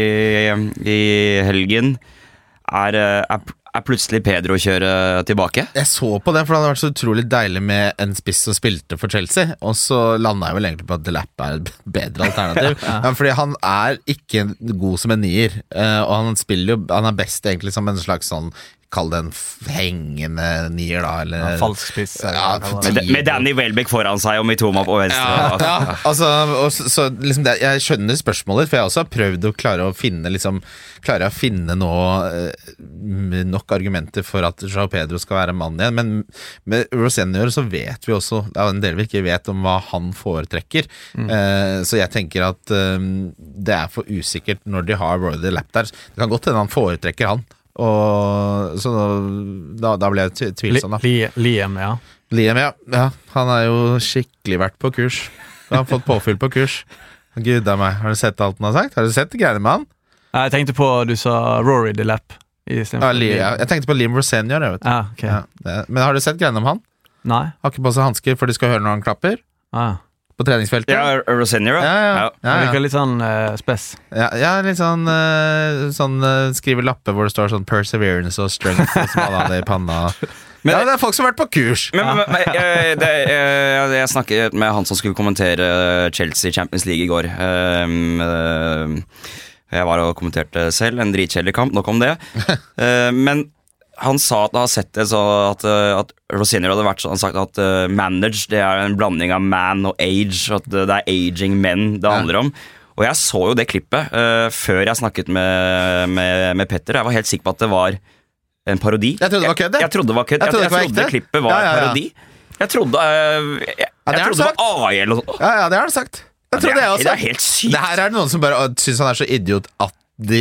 i helgen. Er, uh, er, er plutselig Pedro å kjøre tilbake? Jeg så på det, for det hadde vært så utrolig deilig med en spiss som spilte for Chelsea, og så landet jeg vel egentlig på at Delap er et bedre alternativ. ja, fordi han er ikke god som en nier, eh, og han spiller jo, han er best egentlig som en slags sånn kall det en f- hengende nier da, eller Ja, falsk spiss. Ja, eller hva Med, det er. med Danny Welbeck foran seg og Mitoma på venstre. Ja, ja, altså, og så, så liksom det, jeg skjønner spørsmålet, for jeg også har prøvd å klare å finne liksom, klare å finne nå eh, nok argumenter for at João Pedro skal være mann igjen, men med Rosenior så vet vi også, det er en del vi ikke vet om hva han foretrekker, mm. eh, så jeg tenker at eh, det er for usikkert når de har Roy the Lap der. Det kan godt hende han foretrekker han, og så da, da ble jeg tvilsom da. Li- Liam, ja. Liam, ja. ja. Han har jo skikkelig vært på kurs. Han har fått påfyll på kurs. Gud av meg, har du sett alt han har sagt? Har du sett greiene med han? Jeg tenkte på, du sa Rory the Lap i stedet Ja, for Li, Liam. ja. Jeg tenkte på Liam Rosenior, jeg vet du. Ja, ok. Ja, det, men har du sett greiene om han? Nei? Har ikke på seg hansker for de skal høre når han klapper Ah. på treningsfeltet? Ja, Rosenior, ja, ja, ja, Det ja. virker litt sånn uh, spes. Ja, ja, litt sånn, eh, sånn eh, skriver lapper hvor det står sånn perseverance og strength og som hadde han det i panna. Men- ja, det er folk som har vært på kurs. Men, men, men jeg, det, jeg, jeg snakket med han som skulle kommentere Chelsea Champions League i går. Um, uh, jeg var og kommenterte selv, en dritkjedelig kamp, nok om det. Uh, men han sa at han har sett det så at, at Rosenior hadde vært sånn sagt at uh, manage, det er en blanding av man og age, at det er aging menn det handler om. Og jeg så jo det klippet uh, før jeg snakket med, med, med Petter. Jeg var helt sikker på at det var en parodi. Jeg trodde det var kødd, jeg. Jeg, jeg trodde det var kødd. Jeg Jeg, trodde jeg, det var trodde ekte. klippet var Ja, ja, ja. parodi. Jeg trodde, uh, jeg, jeg, Ja, det har trodde det han var A I eller noe sånt. Ja, ja, det har han sagt. Jeg Ja, trodde det, jeg er, også. det er helt sykt. Det her er det noen som bare syns han er så idiot at de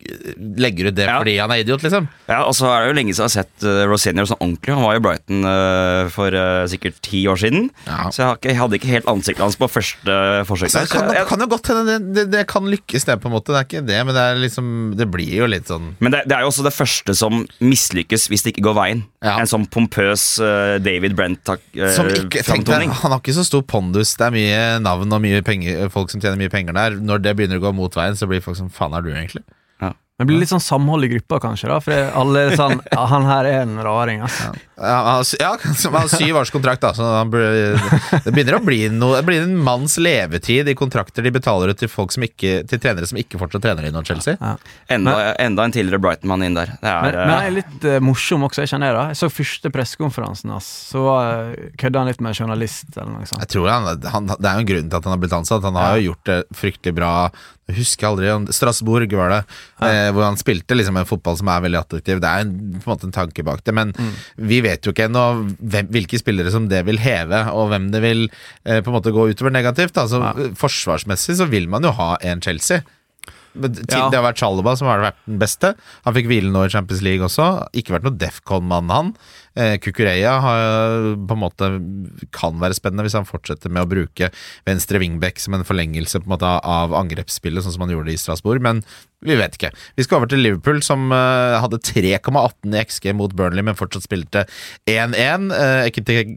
legger ut det Ja. fordi han er idiot, liksom. Ja, og så er det jo lenge siden jeg har sett uh, Rosenior sånn ordentlig. Han var i Brighton uh, for uh, sikkert ti år siden. Ja. Så jeg, har ikke, jeg hadde ikke helt ansiktet hans på første uh, forsøk. Så der, det kan, så det jeg, kan jo godt hende det, det, det kan lykkes, det på en måte. Det er ikke det, men det er liksom Det blir jo litt sånn men det, det er jo også det første som mislykkes hvis det ikke går veien. Ja. En sånn pompøs uh, David som ikke, tenk deg, Brent-framtoning. Han har ikke så stor pondus. Det er mye navn og mye penger, folk som tjener mye penger der. Når det begynner å gå mot veien, så blir folk som faen er du egentlig? Det blir litt sånn samhold i gruppa, kanskje, da. For alle er sånn Ja, han her er en raring, altså. Ja, han har, sy- ja, han har syv års kontrakt, da. Så han burde, det begynner å bli noe Det blir en manns levetid i kontrakter de betaler ut til folk som ikke Til trenere som ikke fortsatt trener i nå, Chelsea. Ja. Enda, enda en tidligere Brighton-mann inn der. Det er, Men, men han er litt uh, morsom også, jeg kjenner det. Jeg så første pressekonferansen hans, så uh, kødda han litt med journalist eller noe sånt. Jeg tror han, han, Det er jo en grunn til at han har blitt ansatt. Han har jo gjort det fryktelig bra. Jeg husker aldri om Strasbourg var det, eh, hvor han spilte liksom en fotball som er veldig attraktiv. Det er en, på en måte en tanke bak det, men mm. vi vet jo ikke ennå hvem, hvilke spillere som det vil heve, og hvem det vil eh, på en måte gå utover negativt. Altså, ja. Forsvarsmessig så vil man jo ha en Chelsea. Til, Ja. Det har vært Chalobah som har vært den beste. Han fikk hvile nå i Champions League også. Ikke vært noe Defcon-mann, han. Eh, Kukureya har, på en måte kan være spennende hvis han fortsetter med å bruke venstre wingback som en forlengelse på en måte av angrepsspillet, sånn som han gjorde det i Strasbourg, men vi vet ikke. Vi skal over til Liverpool, som uh, hadde tre komma atten i X G mot Burnley, men fortsatt spilte én én. Uh,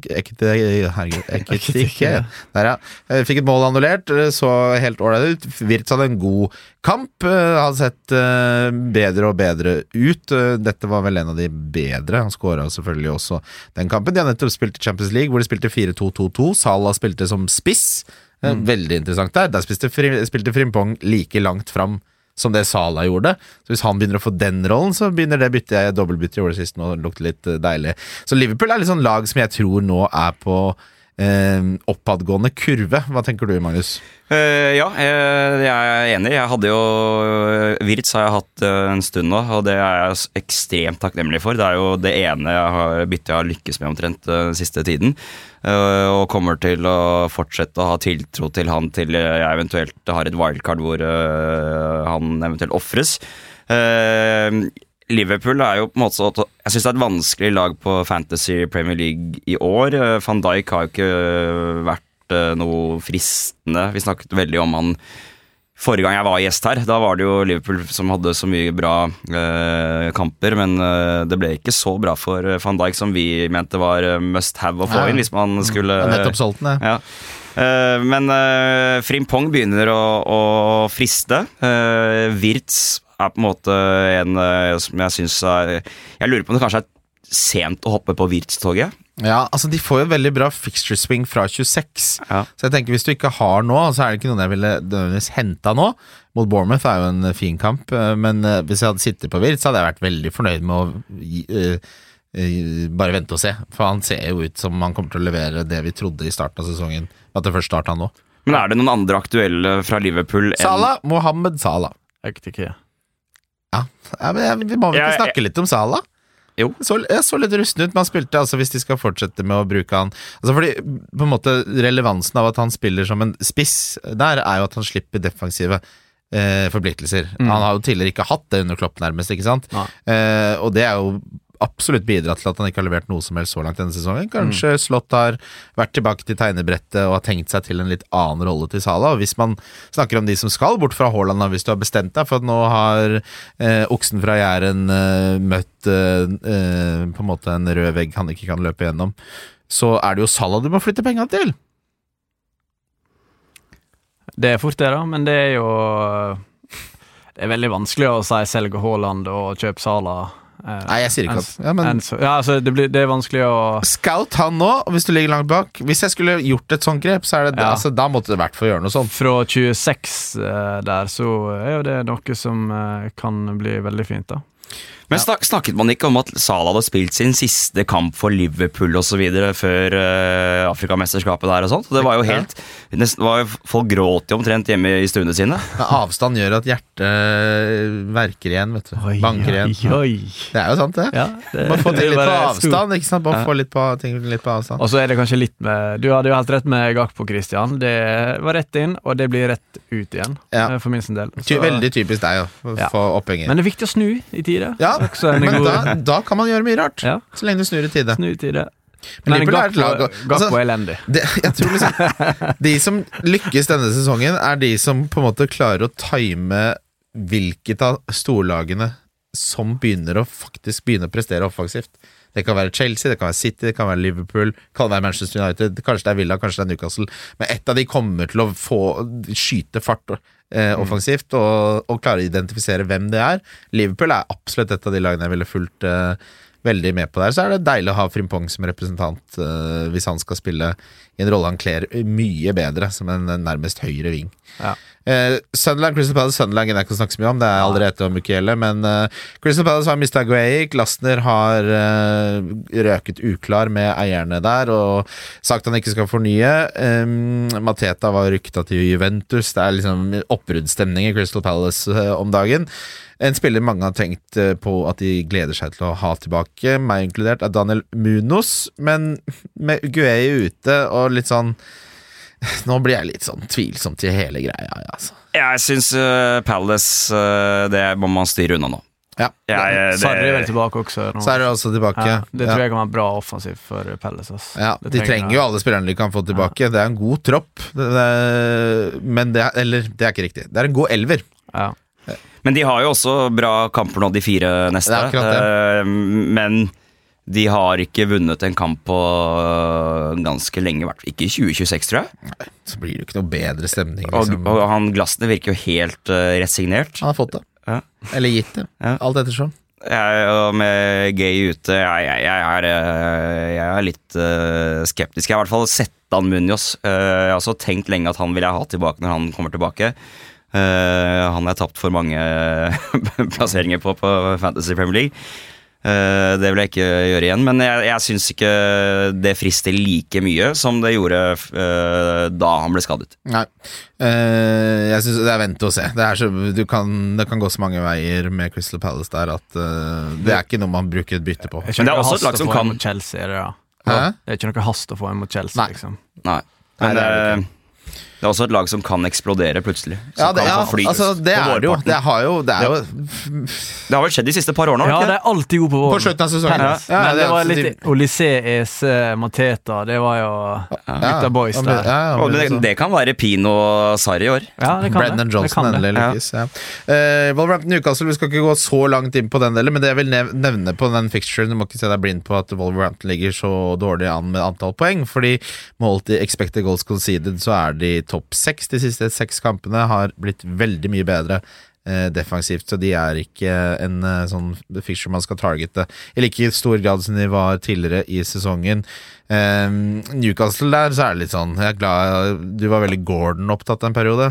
Ekitike Der, ja. Uh, fikk et mål annullert, uh, så helt ålreit ut. Wirtz hadde en god kamp. Uh, hadde sett uh, bedre og bedre ut. Uh, dette var vel en av de bedre. Han skåra selvfølgelig også den kampen. De har nettopp spilt i Champions League, hvor de spilte fire to to to. Salah spilte som spiss. Uh, mm. Veldig interessant der. Der spilte, fri, spilte Frimpong like langt fram som det Salah gjorde. Så hvis han begynner å få den rollen, så begynner det byttet jeg dobbeltbytte gjorde sist nå, lukte litt deilig. Så Liverpool er litt sånn lag som jeg tror nå er på eh, oppadgående kurve. Hva tenker du, Magnus? Uh, ja, jeg, jeg er enig. Jeg hadde jo Wirtz har jeg hatt uh, en stund nå, og det er jeg ekstremt takknemlig for. Det er jo det ene jeg har byttet jeg har lykkes med omtrent uh, den siste tiden. Uh, og kommer til å fortsette å ha tiltro til han til jeg eventuelt har et wildcard hvor uh, han eventuelt offres. Uh, Liverpool er jo på en måte så jeg synes det er et vanskelig lag på Fantasy Premier League i år. Uh, Van Dijk har jo ikke vært uh, noe fristende. Vi snakket veldig om han forrige gang jeg var gjest her. Da var det jo Liverpool som hadde så mye bra uh, kamper, men uh, det ble ikke så bra for Van Dijk som vi mente var uh, must have å få inn hvis man skulle uh, Nettopp solgt den, ja. Uh, men uh, Frimpong begynner å, å friste. Uh, Wirtz er på en måte en uh, som jeg synes er Jeg lurer på om det kanskje er sent å hoppe på Wirtz-toget. Ja, altså de får jo veldig bra fixture swing fra tjueseks. Ja. Så jeg tenker hvis du ikke har nå, så er det ikke noen jeg ville nødvendigvis hentet nå. Mot Bournemouth er jo en fin kamp, men hvis jeg hadde sittet på virt, så hadde jeg vært veldig fornøyd med å gi, uh, uh, bare vente og se. For han ser jo ut som han kommer til å levere det vi trodde i starten av sesongen, at det først startet nå. Men er det noen andre aktuelle fra Liverpool enn Salah, Mohammed Salah. Ektiké. Ja, ja men jeg, vi må vel ikke Jeg- snakke litt om Salah? Jo. Så, jeg så litt rusten ut, men han spilte altså hvis de skal fortsette med å bruke han altså fordi på en måte relevansen av at han spiller som en spiss der er jo at han slipper defensive eh, forpliktelser. Mm. Han har jo tidligere ikke hatt det under Klopp nærmest, ikke sant? Eh, og det er jo absolutt bidratt til at han ikke har levert noe som helst så langt denne sesongen. Kanskje mm. Slott har vært tilbake til tegnebrettet og har tenkt seg til en litt annen rolle til Salah. Og hvis man snakker om de som skal bort fra Haaland, hvis du har bestemt deg for at nå har eh, oksen fra Jæren eh, møtt eh, eh, på en måte en rød vegg han ikke kan løpe gjennom, så er det jo Salah du må flytte penger til. Det er fort det da, men det er jo det er veldig vanskelig å si selge Haaland og kjøpe Salah. Eh, Nei, jeg sier ikke at ja, men en, ja, altså, det, blir, det er vanskelig å scout han nå, hvis du ligger langt bak. Hvis jeg skulle gjort et sånt grep, så er det Ja. altså, da måtte det vært for å gjøre noe sånt. Fra tjueseks eh, der, så er jo det noe som eh, kan bli veldig fint da. Men snak, snakket man ikke om at Salah hadde spilt sin siste kamp for Liverpool og så videre før uh, Afrikamesterskapet der og sånt? Det var jo helt nesten, var jo, folk gråt jo omtrent hjemme i stuene sine. Men avstand gjør at hjertet verker igjen, vet du. Banker igjen. Oi, oi. Det er jo sant, det. Ja, det, Bare få ting det litt på bare avstand, ikke sant? Bare Ja. få litt på, ting litt på avstand. Og så er det kanskje litt med Du hadde jo helt rett med Gakpo, Christian. Det var rett inn, og det blir rett ut igjen. Ja. eh, For min sin del. Ty Så- veldig typisk deg å Ja. få opphenger. Men det er viktig å snu i tide. Ja, Også en men god- da, da kan man gjøre mye rart. Ja. Så lenge du snur i tide. Snu i tide. Men Men Liverpool er et Gakpo, lag, Gakpo altså- er elendig. Det, jeg tror liksom De som lykkes denne sesongen, er de som på en måte klarer å time hvilket av storlagene som begynner å faktisk begynne å prestere offensivt. Det kan være Chelsea, det kan være City, det kan være Liverpool, det kan være Manchester United, kanskje det er Villa, kanskje det er Newcastle. Men ett av de kommer til å få skyte fart eh, offensivt og, og klare å identifisere hvem det er. Liverpool er absolutt et av de lagene jeg ville fulgt eh, veldig med på der. Så er det deilig å ha Frimpong som representant eh, hvis han skal spille i en rolle han kler mye bedre, som en nærmest høyre ving. Ja. Eh, Sunderland, Crystal Palace, Sunderland er ikke å snakke så mye om, det er allerede om Mukiele, men eh, Crystal Palace har mistet Gueye, Glasner har eh, røket uklar med eierne der, og sagt han ikke skal fornye. Eh, Mateta var rykta til Juventus, det er liksom oppruddstemning i Crystal Palace eh, om dagen. En spiller mange har tenkt eh, på at de gleder seg til å ha tilbake, meg inkludert er Daniel Munoz, men med Gueye ute og litt sånn nå blir jeg litt sånn tvilsom til hele greia, ja, altså. Jeg syns uh, Palace uh, det må man styre unna nå. Ja. Jeg, det, Sarri er vel tilbake også nå. Så er det også tilbake. Ja, det tror ja. jeg kan være bra offensivt for Palace. ass. Ja, Det de trenger jo alle spillerne de kan få tilbake. Det er en god tropp, det, det, men det er, eller det er ikke riktig. Det er en god elver. Ja. Men de har jo også bra kamper nå, de fire neste. Det er akkurat det. Uh, men de har ikke vunnet en kamp på uh, ganske lenge, hvert fall ikke i tjue tjueseks, tror jeg. Så blir det jo ikke noe bedre stemning. Og, Liksom. og han Glasner virker jo helt uh, resignert. Han har fått det. Ja. Eller gitt det. Ja. Alt ettersom. Jeg, og med Gay ute, jeg, jeg, jeg, er, uh, jeg er litt uh, skeptisk. Jeg har i hvert fall sett han Munoz. Uh, jeg har også tenkt lenge at han vil jeg ha tilbake når han kommer tilbake. Uh, han har tapt for mange plasseringer på på Fantasy Premier League. Uh, det vil jeg ikke gjøre igjen, men jeg, jeg synes ikke det frister like mye som det gjorde uh, da han ble skadet. Nei. Eh, jeg synes det er vent og se. Det, er så, du kan, det kan gå så mange veier med Crystal Palace der at eh, det er ikke noe man bruker et bytte på. Det er ikke Men det er noe også et hast lag å som få kan- en mot Chelsea, er det da? Hæ? Det er ikke noe hast å få en mot Chelsea, Nei. liksom. Nei, Nei, men det er det uh, det er også et lag som kan eksplodere plutselig. Som Ja, det, kan ja, få flyt altså, det på er det jo. vårparten. Det, har jo, det er jo Det har vel skjedd de siste par årene, Ja, har det det ikke? er alltid god på våren. På slutten av sesongen. Palace. Ja, Men det det er var alltid- litt Olysée, Ese, Mateta. Det var jo gutta boys han ble- der. ja, han Og ble det, også- det kan være Pino og Sarri i år. Ja, det kan Brendan det. Det Johnson kan det. endelig lykkes. Ja. Eh, Wolverhampton Newcastle, vi skal ikke gå så langt inn på den delen, men det jeg vil nev nevne på den fixturen, du må ikke se deg blind på at Wolverhampton ligger så dårlig an med antall poeng, fordi målt i expected goals conceded så er de topp seks de siste seks kampene, har blitt veldig mye bedre eh, defensivt, så de er ikke en eh, sånn fixture man skal targete i like stor grad som de var tidligere i sesongen. eh, Newcastle der, så er det litt sånn, jeg er glad du var veldig Gordon opptatt en periode.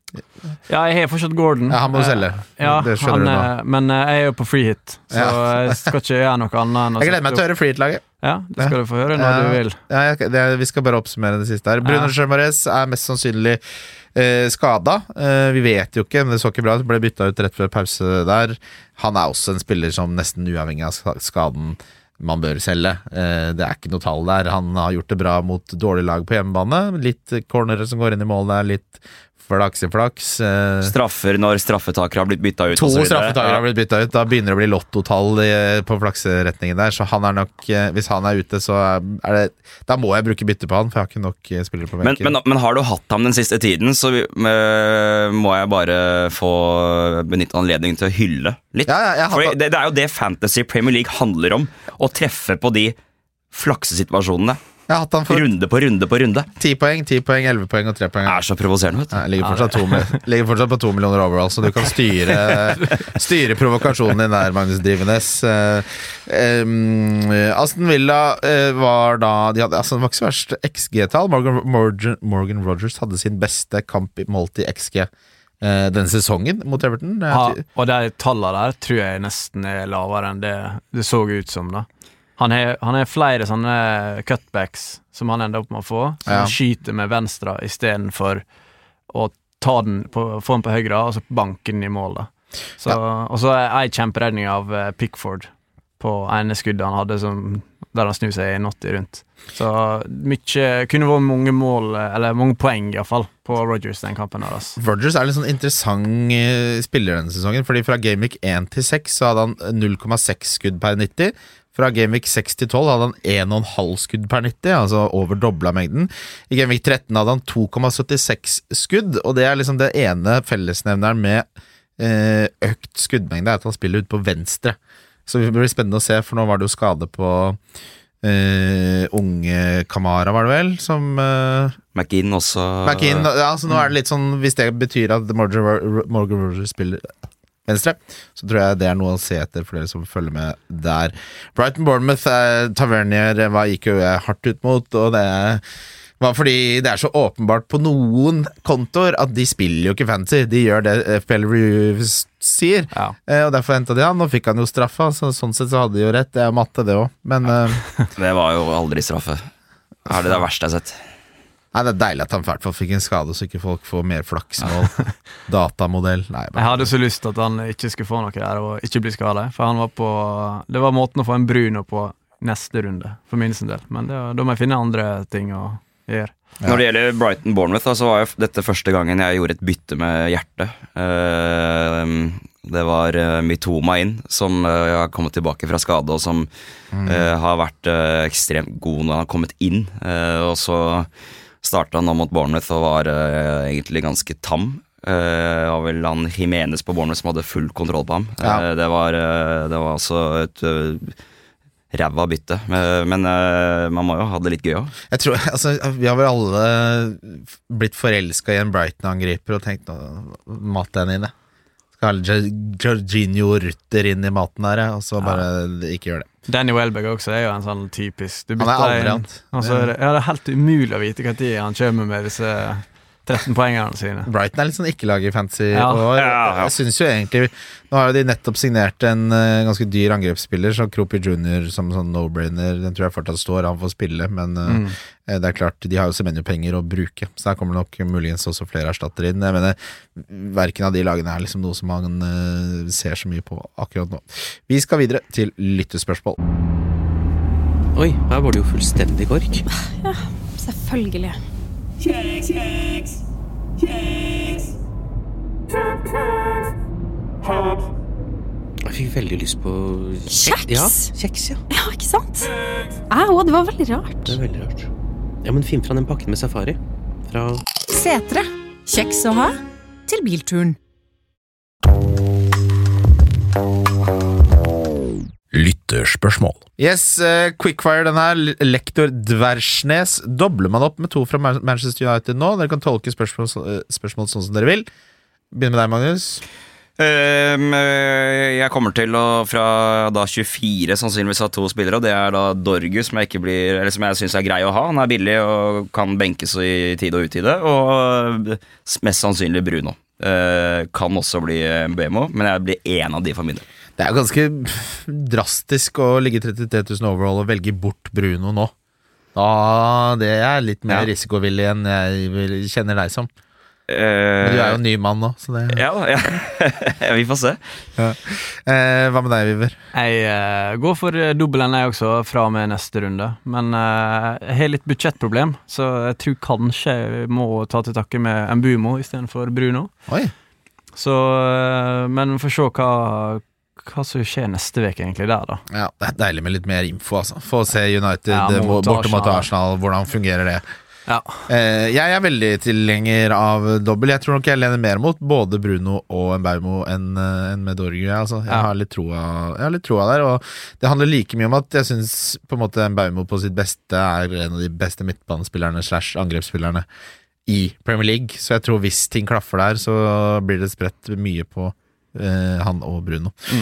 Ja, jeg har fortsatt Gordon. Ja, han må du selge. Ja, Det skjønner han, du nå. men jeg er jo på free hit, så Ja. jeg skal ikke gjøre noe annet enn å Jeg gleder meg til å høre Freehit-laget. Ja, det skal du få høre når Ja. du vil. Ja, jeg, det, vi skal bare oppsummere det siste her. Bruno Ja. Guimaraes er mest sannsynlig eh, skada. Eh, vi vet jo ikke, men det så ikke bra ut. Ble bytta ut rett før pause der. Han er også en spiller som nesten uavhengig av ska- skaden man bør selge. Eh, det er ikke noe tall der. Han har gjort det bra mot dårlig lag på hjemmebane. Litt cornere som går inn i mål der, litt flaks i flaks. Eh, Straffer når straffetakere har blitt bytta ut. To og så videre. straffetakere har blitt bytta ut. Da begynner det å bli lottotall i- på flakseretningen der. Så han er nok eh, hvis han er ute, så er det da må jeg bruke bytte på han, for jeg har ikke nok eh, spillere på Men, benken. men, men har du hatt ham den siste tiden, så vi, eh, må jeg bare få benytte anledningen til å hylle litt. Ja, ja, jeg har For hatt- det, det er jo det Fantasy Premier League handler om. Å treffe på de flaksesituasjonene. Jeg har hatt han for Runde på runde på runde. ti poeng, ti poeng, elleve poeng og tre poeng. Det er så provoserende, vet du. Ja, jeg ligger fortsatt, to, mi- ligger fortsatt på to millioner overall, så du kan styre Styre provokasjonen din der, Magnus Drivenes. Eh, em, Aston Villa eh, var da de hadde, altså, Det var ikke så verst X G-tall. Morgan, Morgan, Morgan Rogers hadde sin beste kamp i målt i X G eh, denne sesongen mot Everton. Det er Ja, ty- og de tallene der tror jeg nesten er lavere enn det det så ut som. da Han har, han har flere sånne cutbacks som han ender opp med å få, som Ja. han skyter med venstre istedenfor å ta den på, få den på høyre og så banke den i mål. da så, Og så er ei kjemperedning av eh, Pickford på ene skuddet han hadde, som, der han snur seg i åtti rundt. Så mye kunne vært mange mål, eller mange poeng iallfall, på Rodgers den kampen der. Altså. Rodgers er en litt sånn interessant eh, spiller denne sesongen, fordi fra Gameweek én til seks så hadde han null komma seks skudd per nitti. Fra Gameweek seks til tolv hadde han en komma fem skudd per nitti, altså over dobla mengden. I Gameweek tretten hadde han to komma syttiseks skudd, og det er liksom det ene fellesnevneren med eh, økt skuddmengde, er at han spiller ut på venstre. Så det blir spennende å se, for nå var det jo skade på eh, unge Kamara, var det vel, som eh, McGinn også. McKean, ja, så nå er det litt sånn, hvis det betyr at Morgan, Morgan Rogers spiller venstre, så tror jeg det er noe å se etter for dere som følger med der. Brighton Bournemouth, eh, Tavernier var, gikk jo jeg hardt ut mot, og det var fordi det er så åpenbart på noen kontoer at de spiller jo ikke fancy, de gjør det F P L Reviews sier, Ja. eh, og derfor hentet de han, og fikk han jo straffa, så sånn sett så hadde de jo rett, det er matte det også, men eh, Det var jo aldri straffe. Er det det verste jeg har sett? nei, det er deilig at han i hvert fall fikk en skade, så ikke folk får mer flaksmål. Datamodell, nei, Jeg hadde så lyst til at han ikke skulle få noe der og ikke bli skadet, for han var på det var måten å få en Bruno på neste runde, for min sin del. Men det, da må jeg finne andre ting å gjøre. Ja. Når det gjelder Brighton Bournemouth, da, så var jo dette første gangen jeg gjorde et bytte med hjertet. Eh, det var uh, Mitoma inn, som uh, har kommet tilbake fra skade, og som mm. uh, har vært uh, ekstremt god når han har kommet inn. Uh, og så startet han nå mot Bournemouth og var uh, egentlig ganske tam. Det uh, var vel han Jimenez på Bournemouth som hadde full kontroll på ham. Ja. Uh, det, var, uh, det var altså et uh, ræva bytte, men, men uh, man må jo ha det litt gøy også. Jeg tror, altså, vi har vel alle blitt forelsket i en Brighton-angriper og tenkt, nå mat den inn, jeg. Skal ha Jorginho Rutter inn i maten her, og så bare ikke gjør det. Danny Welbeck også er jo en sånn typisk. Du Han er bytter aldri inn, annet. og så er det, ja, det er helt umulig å vite hva tid han kommer med disse tretten poengene sine. Brighton er litt sånn ikke-lag i fantasy, Ja. og jeg, Ja, ja. jeg synes jo egentlig, nå har jo de nettopp signert en uh, ganske dyr angrepsspiller, så Kropi junior som sånn no-brainer, den tror jeg fortsatt står, han får spille, men uh, Mm. det er klart, de har jo Semenyo-penger å bruke, så der kommer nok muligens også flere erstatter inn. Jeg mener, hverken av de lagene er liksom noe som man uh, ser så mye på akkurat nå. Vi skal videre til lyttespørsmål. Oi, her var det jo fullstendig kork. Selvfølgelig. Jeg fikk veldig lyst på Kjeks? Ja, kjeks, ja. Ja, ikke sant? Ja, og det var veldig rart. Det er veldig rart. Ja, men finn fra den pakken med safari. Fra Setre. Kjeks å ha til bilturen. Lytterspørsmål. Yes, uh, quickfire den her. Lektor Dversnes. Dobler man opp med to fra Man- Manchester United nå? Dere kan tolke spørsmål, uh, spørsmål sånn som dere vil. Begynner med deg, Magnus. Um, jeg kommer til å fra da tjuefire sannsynligvis ha to spillere, og det er da Dorgu, som jeg ikke blir Eller som jeg synes er grei å ha. Han er billig og kan benkes i tide og utide. Og mest sannsynlig Bruno. uh, Kan også bli Mbeumo, men jeg blir en av de for min del. Det er jo ganske drastisk å ligge trettitre tusen overall og velge bort Bruno nå. Da det er litt mer ja. risikovillig enn jeg kjenner deg som. Men du er jo en ny mann nå, så det Ja, ja. Vi får se. Ja. Eh, hva med deg, Viver? Jeg uh, går for dobbelen jeg også fra og med neste runde. Men uh, jeg har litt budsjettproblem, så jeg tror kanskje jeg må ta til takke med Mbeumo i stedet for Bruno. Oi. Så, uh, men vi får se hva hva som skjer neste vek egentlig der da. Ja, det er deilig med litt mer info altså. Få se United ja, mot borte mot Arsenal, hvordan fungerer det? Ja. Eh, jeg er veldig tilhenger av dobbel. Jeg tror nok jeg lener mer mot både Bruno og Mbeumo enn, enn med Dorgu. Altså. Jeg, ja. har litt troa, jeg har litt troa der, og det handler like mye om at jeg synes på en måte Mbeumo på sitt beste er en av de beste midtbanespillerne slash angrepsspillerne i Premier League, så jeg tror hvis ting klaffer der, så blir det spredt mye på Uh, han og Bruno. mm.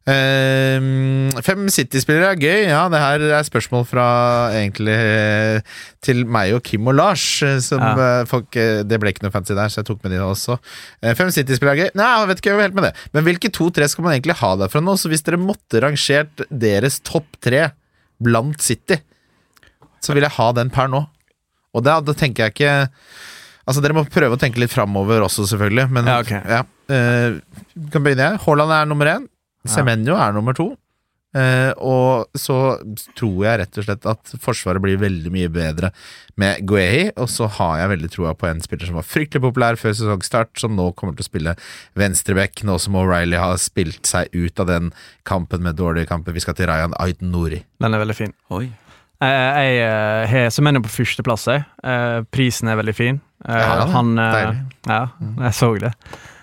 uh, Fem City-spillere er gøy. Ja, det her er spørsmål fra egentlig uh, til meg og Kim og Lars, uh, som ja. uh, folk, uh, det ble ikke noe fancy der, så jeg tok med de også. uh, Fem City-spillere er gøy. Nei, jeg vet ikke helt med det. Men hvilke to-tre skal man egentlig ha derfra nå? Så hvis dere måtte rangert deres topp tre blant City, så vil jeg ha den per nå. Og da, da tenker jeg ikke Altså, dere må prøve å tenke litt fremover også, selvfølgelig. Men ja, okay. ja, uh, kan begynne jeg. Haaland er nummer én. Semenyo er nummer to. Uh, og så tror jeg rett og slett at forsvaret blir veldig mye bedre med Guehi, og så har jeg veldig troa på en spiller som var fryktelig populær før sesongstart, som nå kommer til å spille venstreback, nå som O'Reilly har spilt seg ut av den kampen med dårlige kamper. Vi skal til Ryan Aït-Nouri. Den er veldig fin. Oi. Jeg har Semenyo på førsteplass. Prisen er veldig fin. Ja, han, ja, jeg så det.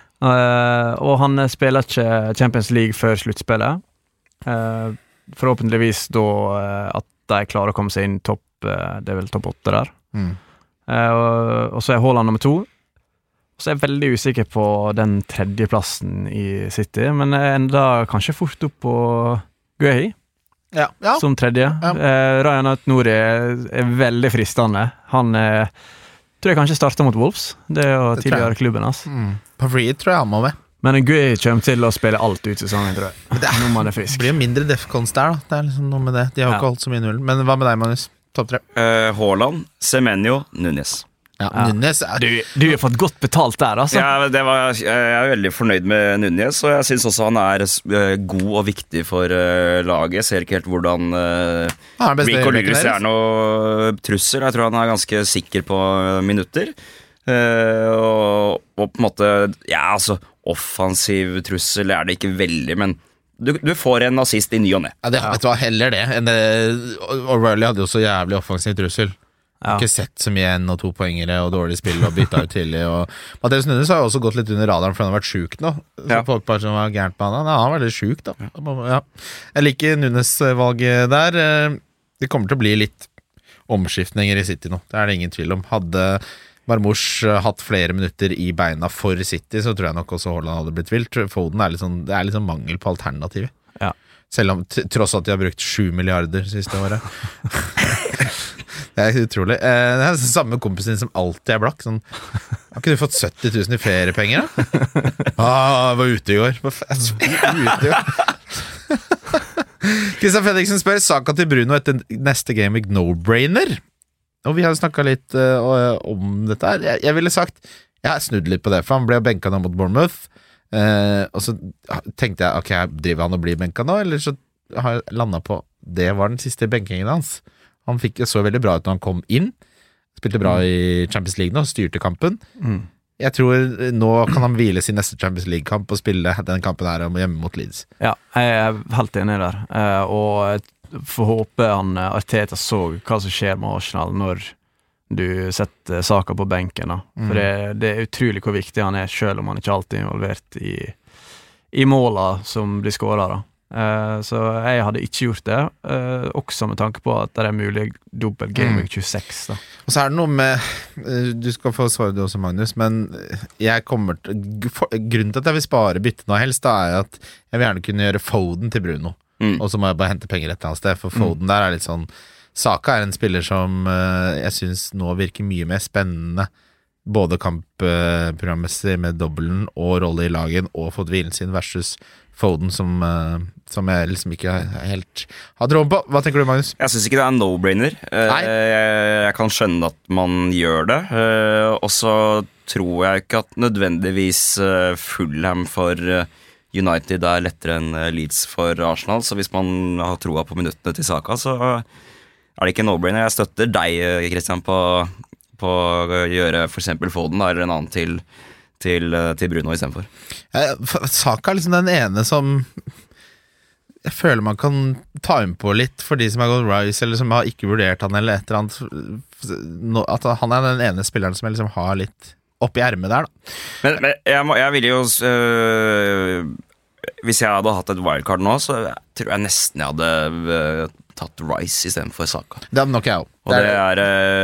Og han spiller ikke Champions League før sluttspillet. Forhåpentligvis da at de klarer å komme seg inn topp, det er vel topp åtte der. Mm. Og så er Haaland nummer to. Så er jeg veldig usikker på den tredjeplassen i City, men enda kanskje fort opp på Guehi. Ja, ja. Som tredje. Ja. eh, Ryan Aït-Nouri er, er veldig fristende. Han eh, tror jeg kanskje starter mot Wolves. Det er jo tidligere klubben hans. mm. På free tror jeg han må med. Men Guehi kommer til å spille alt ut sesongen, tror jeg. Det, Nå må han er frisk. Det blir jo mindre defcons der da. Det er liksom noe med det. De har jo ja. ikke holdt så mye null. Men hva med deg, Magnus? Topp tre. uh, Haaland, Semenyo, Núñez. Ja, ja. Núñez er... du, du har fått godt betalt der, altså. Ja, det var, jeg er veldig fornøyd med Núñez, og jeg synes også han er uh, god og viktig for uh, laget. Jeg ser ikke helt hvordan uh, Rico Lewis er noe trussel. Jeg tror han er ganske sikker på uh, minutter. Uh, og, og på en måte, ja, altså offensiv trussel er det ikke veldig, men du, du får en assist i ny og ne. Ja, det, vet du hva, heller det. O'Reilly hadde jo så jævlig offensiv trussel. Ja. Ikke sett så mye enn og to poengere og dårlig spill og bytta ut tidlig og Matheus Nunes har jo også gått litt under radaren for han har vært syk nå. Så ja. folk bare som var gærent på han. Ja, han var veldig syk da. Ja. Jeg liker Nunes-valget der. Det kommer til å bli litt omskiftninger i City nå. Det er det ingen tvil om. Hadde Marmoush hatt flere minutter i beina for City, så tror jeg nok også Haaland hadde blitt vilt. Foden er litt sånn, det er litt sånn mangel på alternativer. Ja. Selv om tross at de har brukt sju milliarder siste året. Det er utrolig. Eh, det er samme kompisen som alltid er blakk. Sånn, har ikke du fått sytti tusen i feriepenger da? Ah, jeg var ute i går. Jeg var ute i går. Kristian Fredriksen spør Saka til Bruno etter neste gameweek no-brainer. Og vi har snakket litt uh, om dette her. Jeg, jeg ville sagt, jeg har snudd litt på det, for han ble benka nå mot Bournemouth. Uh, og så tenkte jeg, ok, driver han og blir benka nå? Eller så har jeg landet på, det var den siste benkingen hans. Han fikk så veldig bra ut når han kom inn. Spilte bra mm. i Champions League nå, styrte kampen. Mm. Jeg tror nå kan han hvile sin neste Champions League-kamp og spille den kampen her hjemme mot Leeds. Ja, jeg er helt enig der. Og jeg får håpe han Arteta så hva som skjer med Arsenal når du setter Saka på benken. Da. For mm. det, det er utrolig hvor viktig han er, selv om han ikke alltid er involvert i, i måla som blir skåret da. Uh, så jeg hadde ikke gjort det, uh, også med tanke på at det er mulig dobbelt Game Week tjueseks da. Og så er det noe med uh, du skal få svare det også, Magnus, men jeg kommer til for, grunnen til at jeg vil spare bytte noe helst da, er at jeg vil gjerne kunne gjøre Foden til Bruno, mm. og så må jeg bare hente penger et eller annet sted, for Foden mm. der er litt sånn Saka er en spiller som uh, jeg synes nå virker mye mer spennende, både kampprogrammessig med dobbelen og rolle i lagen og fått hvilen sin versus Foden som, uh, som jeg liksom ikke helt har troen på. Hva tenker du, Magnus? Jeg synes ikke det er en no-brainer. Uh, jeg, jeg kan skjønne at man gjør det, uh, og så tror jeg ikke at nødvendigvis uh, Fulham for uh, United er lettere enn uh, Leeds for Arsenal, så hvis man har troa på minuttene til Saka, så uh, er det ikke en no-brainer. Jeg støtter deg, Christian, på, på å gjøre for eksempel Foden da, eller en annen til Til, til Bruno i stedet for. Saka er liksom den ene som jeg føler man kan ta inn på litt for de som har gått Rice eller som har ikke vurdert han eller et eller annet, at han er den ene spilleren som jeg liksom har litt oppi ermet der da. Men, men jeg, må, jeg ville jo øh, hvis jeg hadde hatt et wildcard nå, så tror jeg nesten jeg hadde øh, tatt Rice i stedet for Saka. Det hadde nok jeg også. Og det er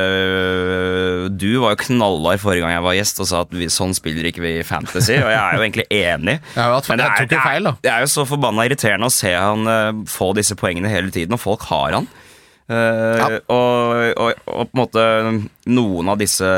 øh, du var jo knallhard forrige gang jeg var gjest og sa at vi, sånn spiller ikke vi fantasy, og jeg er jo egentlig enig. Ja, men det er, jeg tok jo feil da. Det er jo så forbanna irriterende å se han øh, få disse poengene hele tiden, og folk har han. Uh, ja. og, og, og på en måte noen av disse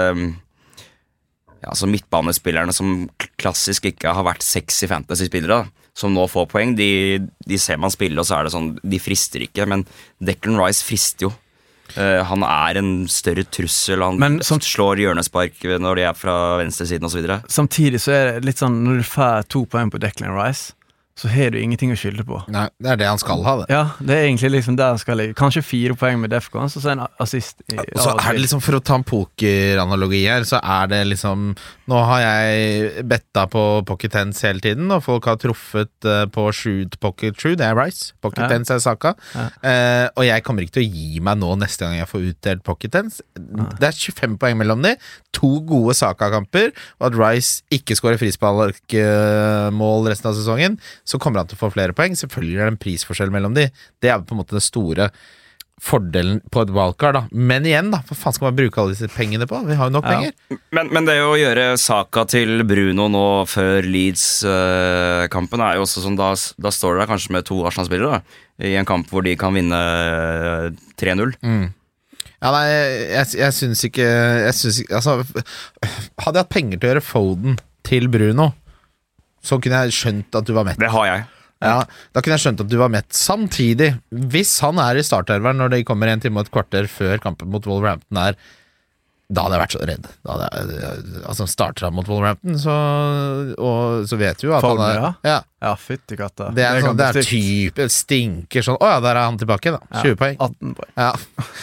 ja, altså midtbanespillerne som klassisk ikke har vært sexy fantasy-spillere, som nå får poeng, de, de ser man spille, og så er det sånn, de frister ikke, men Declan Rice frister jo. Uh, han er en større trussel, han men, som, slår hjørnespark når de er fra venstresiden og så videre. Samtidig så er det litt sånn, når du får to poeng på Declan Rice, så har du ingenting å skylde på. Nei, det er det han skal ha det. Ja, det er egentlig liksom der han skal ligge. Kanskje fire poeng med Defcon, så er en assist i, og så er det liksom, for å ta en poker-analogi her, så er det liksom, nå har jeg betta på Pocket Tens hele tiden, og folk har truffet uh, på Shoot Pocket True, det er Rice, Pocket ja. Tens er Saka, ja. uh, og jeg kommer ikke til å gi meg nå neste gang jeg får utdelt Pocket Tens. Ja. Det er tjuefem poeng mellom de, to gode Saka-kamper, og at Rice ikke skårer frisparkmål uh, resten av sesongen, så kommer han til å få flere poeng. Selvfølgelig er det en prisforskjell mellom de. Det er på en måte den store fordelen på et wildcard da. Men igjen da, hva faen skal man bruke alle disse pengene på? Vi har jo nok ja. penger. Men, men det å gjøre Saka til Bruno nå før Leeds-kampen uh, er jo også sånn, da, da står det der kanskje med to Arsenal-spillere da, i en kamp hvor de kan vinne uh, tre null. Mm. Ja, nei, jeg, jeg synes ikke, jeg synes ikke altså, hadde jeg hatt penger til å gjøre Foden til Bruno, så kunne jeg skjønt at du var mett. Det har jeg. Ja, da kunne jeg skjønt at du var mett. Samtidig, hvis han er i startelveren når det kommer en time og et kvarter før kampen mot Wolverhampton er, da hadde jeg vært så redd. Da hadde jeg, altså starter han mot Wolverhampton, så, og så vet du jo at Foden, han er... Ja, ja. ja fytti katta. Det er, det er, sånn, det er type, stinker sånn, åja, der er han tilbake da, tjue poeng. atten poeng. Ja.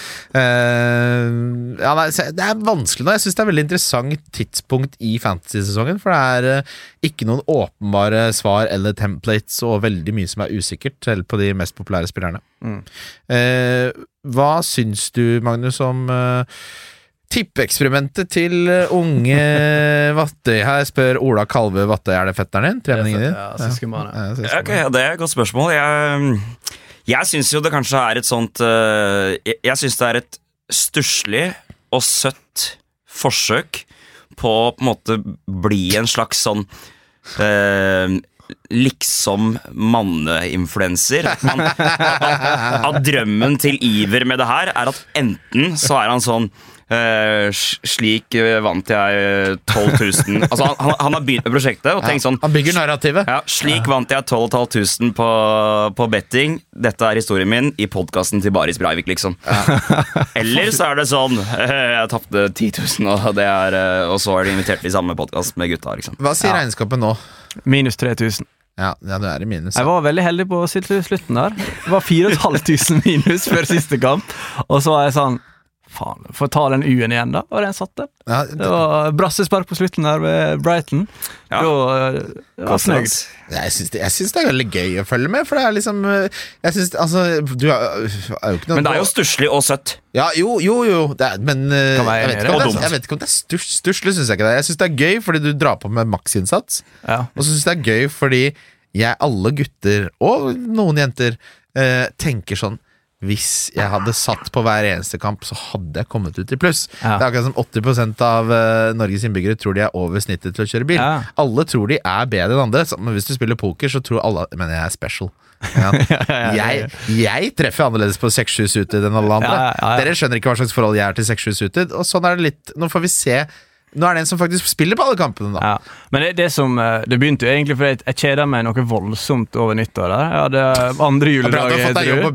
Uh, ja, nei, det er vanskelig nå. Jeg synes det er veldig interessant tidspunkt i fantasy-sesongen, for det er uh, ikke noen åpenbare svar eller templates, og veldig mye som er usikkert, selv på de mest populære spillerne. Mm. Uh, hva syns du, Magnus, om... Uh, tippeeksperimentet til unge Vattøy. Her spør Ola Kalve Vattøy, er det fetteren din? Tremenningen din? Ja, søskenbarn. Ja, ja, okay, det er et godt spørsmål. Jeg, jeg synes jo det kanskje er et sånt uh, Jeg, jeg synes det er et stusslig og søtt forsøk på å på en måte bli en slags sånn uh, liksom manneinfluencer. Man, at, at drømmen til Iver med det her er at enten så er han sånn Uh, slik vant jeg tolv tusen altså han, han har begynt med prosjektet og tenkt sånn, han bygger narrativet ja, slik vant jeg tolv tusen på, på betting, dette er historien min i podcasten til Baris Breivik liksom ja. Eller så er det sånn uh, jeg tappte ti tusen og, det er, uh, og så er de invitert i samme podcast med gutta liksom. Hva sier ja. regnskapet nå? Minus tre tusen. Ja, ja, du er i minus. Jeg var veldig heldig på slutten der. Det var fire og et halvt tusen minus før siste kamp, og så var jeg sånn faen, får ta den U-en igjen da, og den satte. Ja, det... det var brassespark på slutten der ved Brighton. Ja. Da, det var snøgd. Jeg synes, det, jeg synes det er veldig gøy å følge med, for det er liksom, jeg synes, altså, du er, er jo ikke noe... Men det er jo stusslig og søtt. Ja, jo, jo, jo, det er, men jeg vet, det er, jeg vet ikke om det er sturs, stusslig, synes jeg ikke det. Jeg synes det er gøy fordi du drar på med maksinnsats, ja. Og så synes jeg det er gøy fordi jeg, alle gutter og noen jenter eh, tenker sånn, hvis jeg hadde satt på hver eneste kamp, så hadde jeg kommet ut i pluss. Ja. Det er akkurat som åtti prosent av uh, Norges innbyggere tror de er over snittet til å kjøre bil. Ja. Alle tror de er bedre enn andre, så, men hvis du spiller poker, så tror alle Men jeg er special. Ja. jeg, jeg treffer annerledes på seks sju suited enn alle andre. Ja, ja, ja, ja. Dere skjønner ikke hva slags forhold jeg er til seks sju suited, og sånn er det litt. Nå får vi se. Nå er det en som faktisk spiller på alle kampene da. Ja. Men det, det som Det begynte jo egentlig fordi jeg, jeg kjeder meg noe voldsomt over nyttår der. Jeg hadde andre juledag edru. Bra, du har fått deg jobb på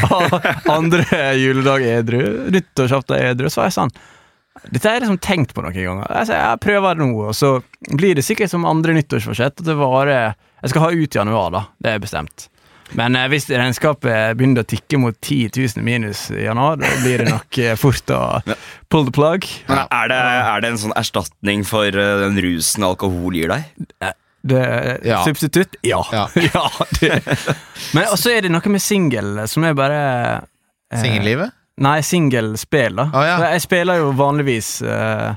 bil. Andre juledag edru. Nyttårsaften edru. Så var jeg sånn Dette er liksom tenkt på noen ganger. Jeg, jeg prøver det nå, og så blir det sikkert som andre nyttårsforsett. At det varer Jeg skal ha ut i januar, da. Det er bestemt. Men eh, hvis regnskapet begynner å tikke mot ti tusen minus i januar, da blir det nok eh, fort å pull the plug. Men er det, er det en sånn erstatning for uh, den rusen alkohol gir deg? Det, Ja. Substitutt? Ja. Ja. ja det. Men også er det noe med single som er bare eh, Singellivet? Nei, singelspill da. Å, ja. Så Jeg spiller jo vanligvis eh,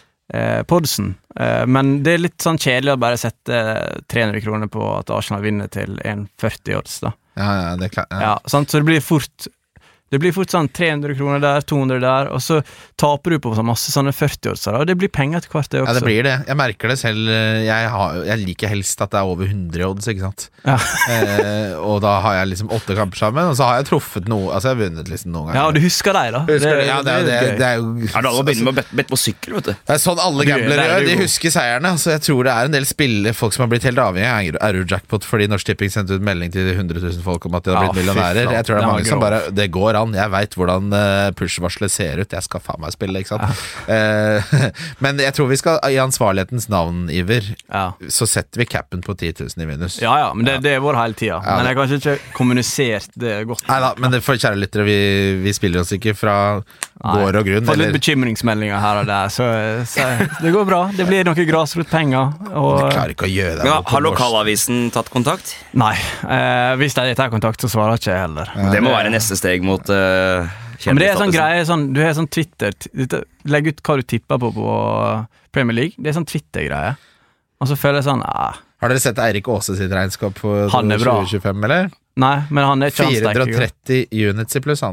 eh, Podsen, eh, men det er litt sånn kjedelig å bare sette tre hundre kroner på at Arsenal vinner til en førti odds da. Ja, ja, det er klart. Ja. Ja, sant? Så det blir fort Det blir fort sånn tre hundre kroner der, to hundre der, og så taper du på så masse sånne førti oddser, og det blir penger til hvert det også. Ja, det blir det. Jeg merker det selv. Jeg, har, jeg liker helst at det er over hundre odds, ikke sant? Ja. eh, og da har jeg liksom åtte kamper sammen, og så har jeg truffet noe. Altså, jeg har vunnet liksom noen ganger. Ja, og du husker deg da. Husker det, ja, det, er, det, er, det er jo Er det alle begynner med å bette bet på sykkel, vet du? Det er sånn alle Du- gamblere der er gjør. du De god. husker seierne. Altså, jeg tror det er en del spill, folk som har blitt helt avhengig av Euro-jackpot fordi Norsk Tipping sendte ut melding til hundre tusen folk om at de har Ja, blitt fy millionærer. faen. Jeg tror det er Den var mange som grov. bare Det går an. Jeg vet hvordan uh, push-varselet ser ut. Jeg skal faen meg spille, ikke sant? Eh, men jeg tror vi skal, i ansvarlighetens navn, Iver, Ja. så setter vi cappen på ti tusen i minus. Ja, ja, men det, det er vår hele tida. Ja, Men det- jeg har kanskje ikke kommunisert det godt. Neida, men det, for kjære lyttere, vi, vi spiller oss ikke fra gård og grunn. Fått litt Eller, bekymringsmeldinger her og der, så, så det går bra. Det blir noen grasrotpenger. du Og klarer ikke å gjøre deg Ja, noe på har norsk. lokalavisen tatt kontakt? nei, eh, hvis de tar kontakt, så svarer ikke jeg heller. Det må være neste steg mot uh, Ja, men det er sånn greie, sånn, du har sånn Twitter dette- Legg ut hva du tipper på på Premier League. Det er sånn Twitter-greie. Og så føler jeg sånn ah, Har dere sett Eirik Aase sitt regnskap for Han er bra. tjue tjuefem, eller? nei, men han er ikke han fire hundre og sterk. tretti units i pluss, han.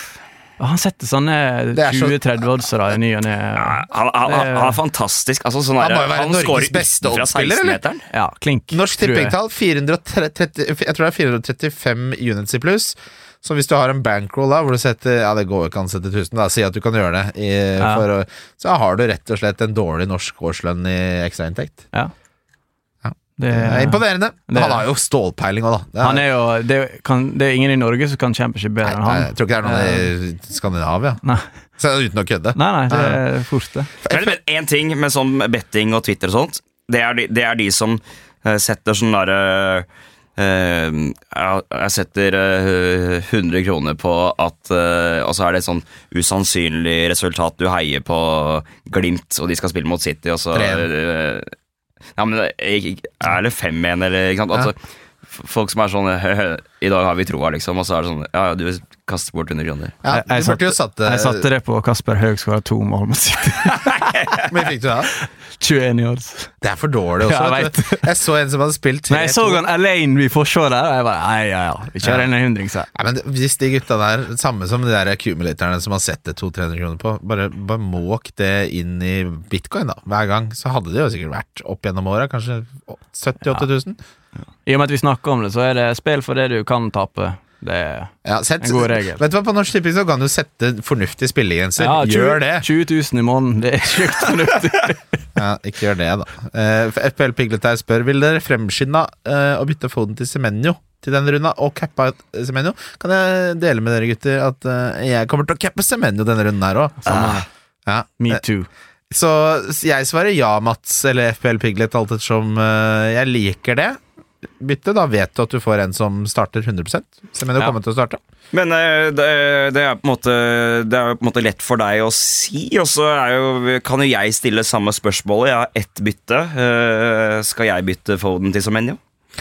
Han setter sånne Det er så- tjue tretti oddser i ny og ne. han, han, han, han er fantastisk. Altså, sånn Han der- må jo være han Norges scorer beste utenfra oddspiller, eller? seksten-meteren. Ja, klink. Norsk tror jeg. tippingtall fire hundre og tretti Jeg tror det er fire hundre og trettifem units i pluss. Så hvis du har en bankroll da hvor du setter Ja, det går jo ikke an å sette tusen, da. Si at du kan gjøre det. I, Ja. for, å- så har du rett og slett en dårlig norsk årslønn i ekstrainntekt. Ja. Ja. Det, Det er imponerende. det- Han har jo stålpeiling òg, da. Det er, han er jo det, kan, det er ingen i Norge som kan championship bedre enn nei, han. jeg tror ikke det er noen i Skandinavia. Nei. Så uten å kødde. Nei, nei, det er fort det. Men en ting med sånn betting og Twitter og sånt, det er de, det er de som eh, setter sånn derre eh, ja, jeg setter eh, hundre kroner på at eh, og så er det et sånn usannsynlig resultat. Du heier på Glimt, og de skal spille mot City, og så tre én. eh, Ja, men det er er det fem én, eller ikke sant? Altså, f- folk som er sånn I dag har vi troa, liksom, og så er det sånn Ja, ja, du kaster bort hundre kroner. Ja, Jeg- jeg du burde jo satt det Jeg satte det på Kasper Haug skåret to mål mot City. Men fikk du det? tjueen i odds. Det er for dårlig også. Ja, jeg vet du. Jeg så en som hadde spilt tre Men jeg så han alene i forsvaret der, og jeg bare Nei, ja, ja, vi kjører en hundring, sa jeg. Nei, men hvis de gutta der, samme som de der accumulatorene som har sett det to til tre hundre kroner på, bare, bare måk det inn i bitcoin da, hver gang, så hadde det jo sikkert vært opp gjennom året, kanskje sytti til åtti tusen. I og med at vi snakker om det, så er det spill for det du kan tape. Det er Ja, sett, en god regel. vet du hva, på Norsk Tipping så kan du sette fornuftig spillegrenser. Ja, Gjør det. tjue tusen i måneden, det er sjukt fornuftig. Ja, ikke gjør det, da. Uh, F P L Piglet her spør, vil dere fremskynda uh, å bytte Foden til Semenyo til den runda, og cappa Semenyo? Kan jeg dele med dere, gutter, at uh, jeg kommer til å cappe Semenyo denne runden her òg? Ja. Me too. Så jeg svarer ja, Mats, eller F P L Piglet, alt ettersom uh, jeg liker det. Bytte, da vet du at du får en som starter hundre prosent. Semenyo Ja. kommer til å starte. Men eh, det, det, er på en måte, det er jo på en måte lett for deg å si, og så er jo, kan jo jeg stille samme spørsmålet. Jeg har ett bytte. Eh, skal jeg bytte Foden til Semenyo?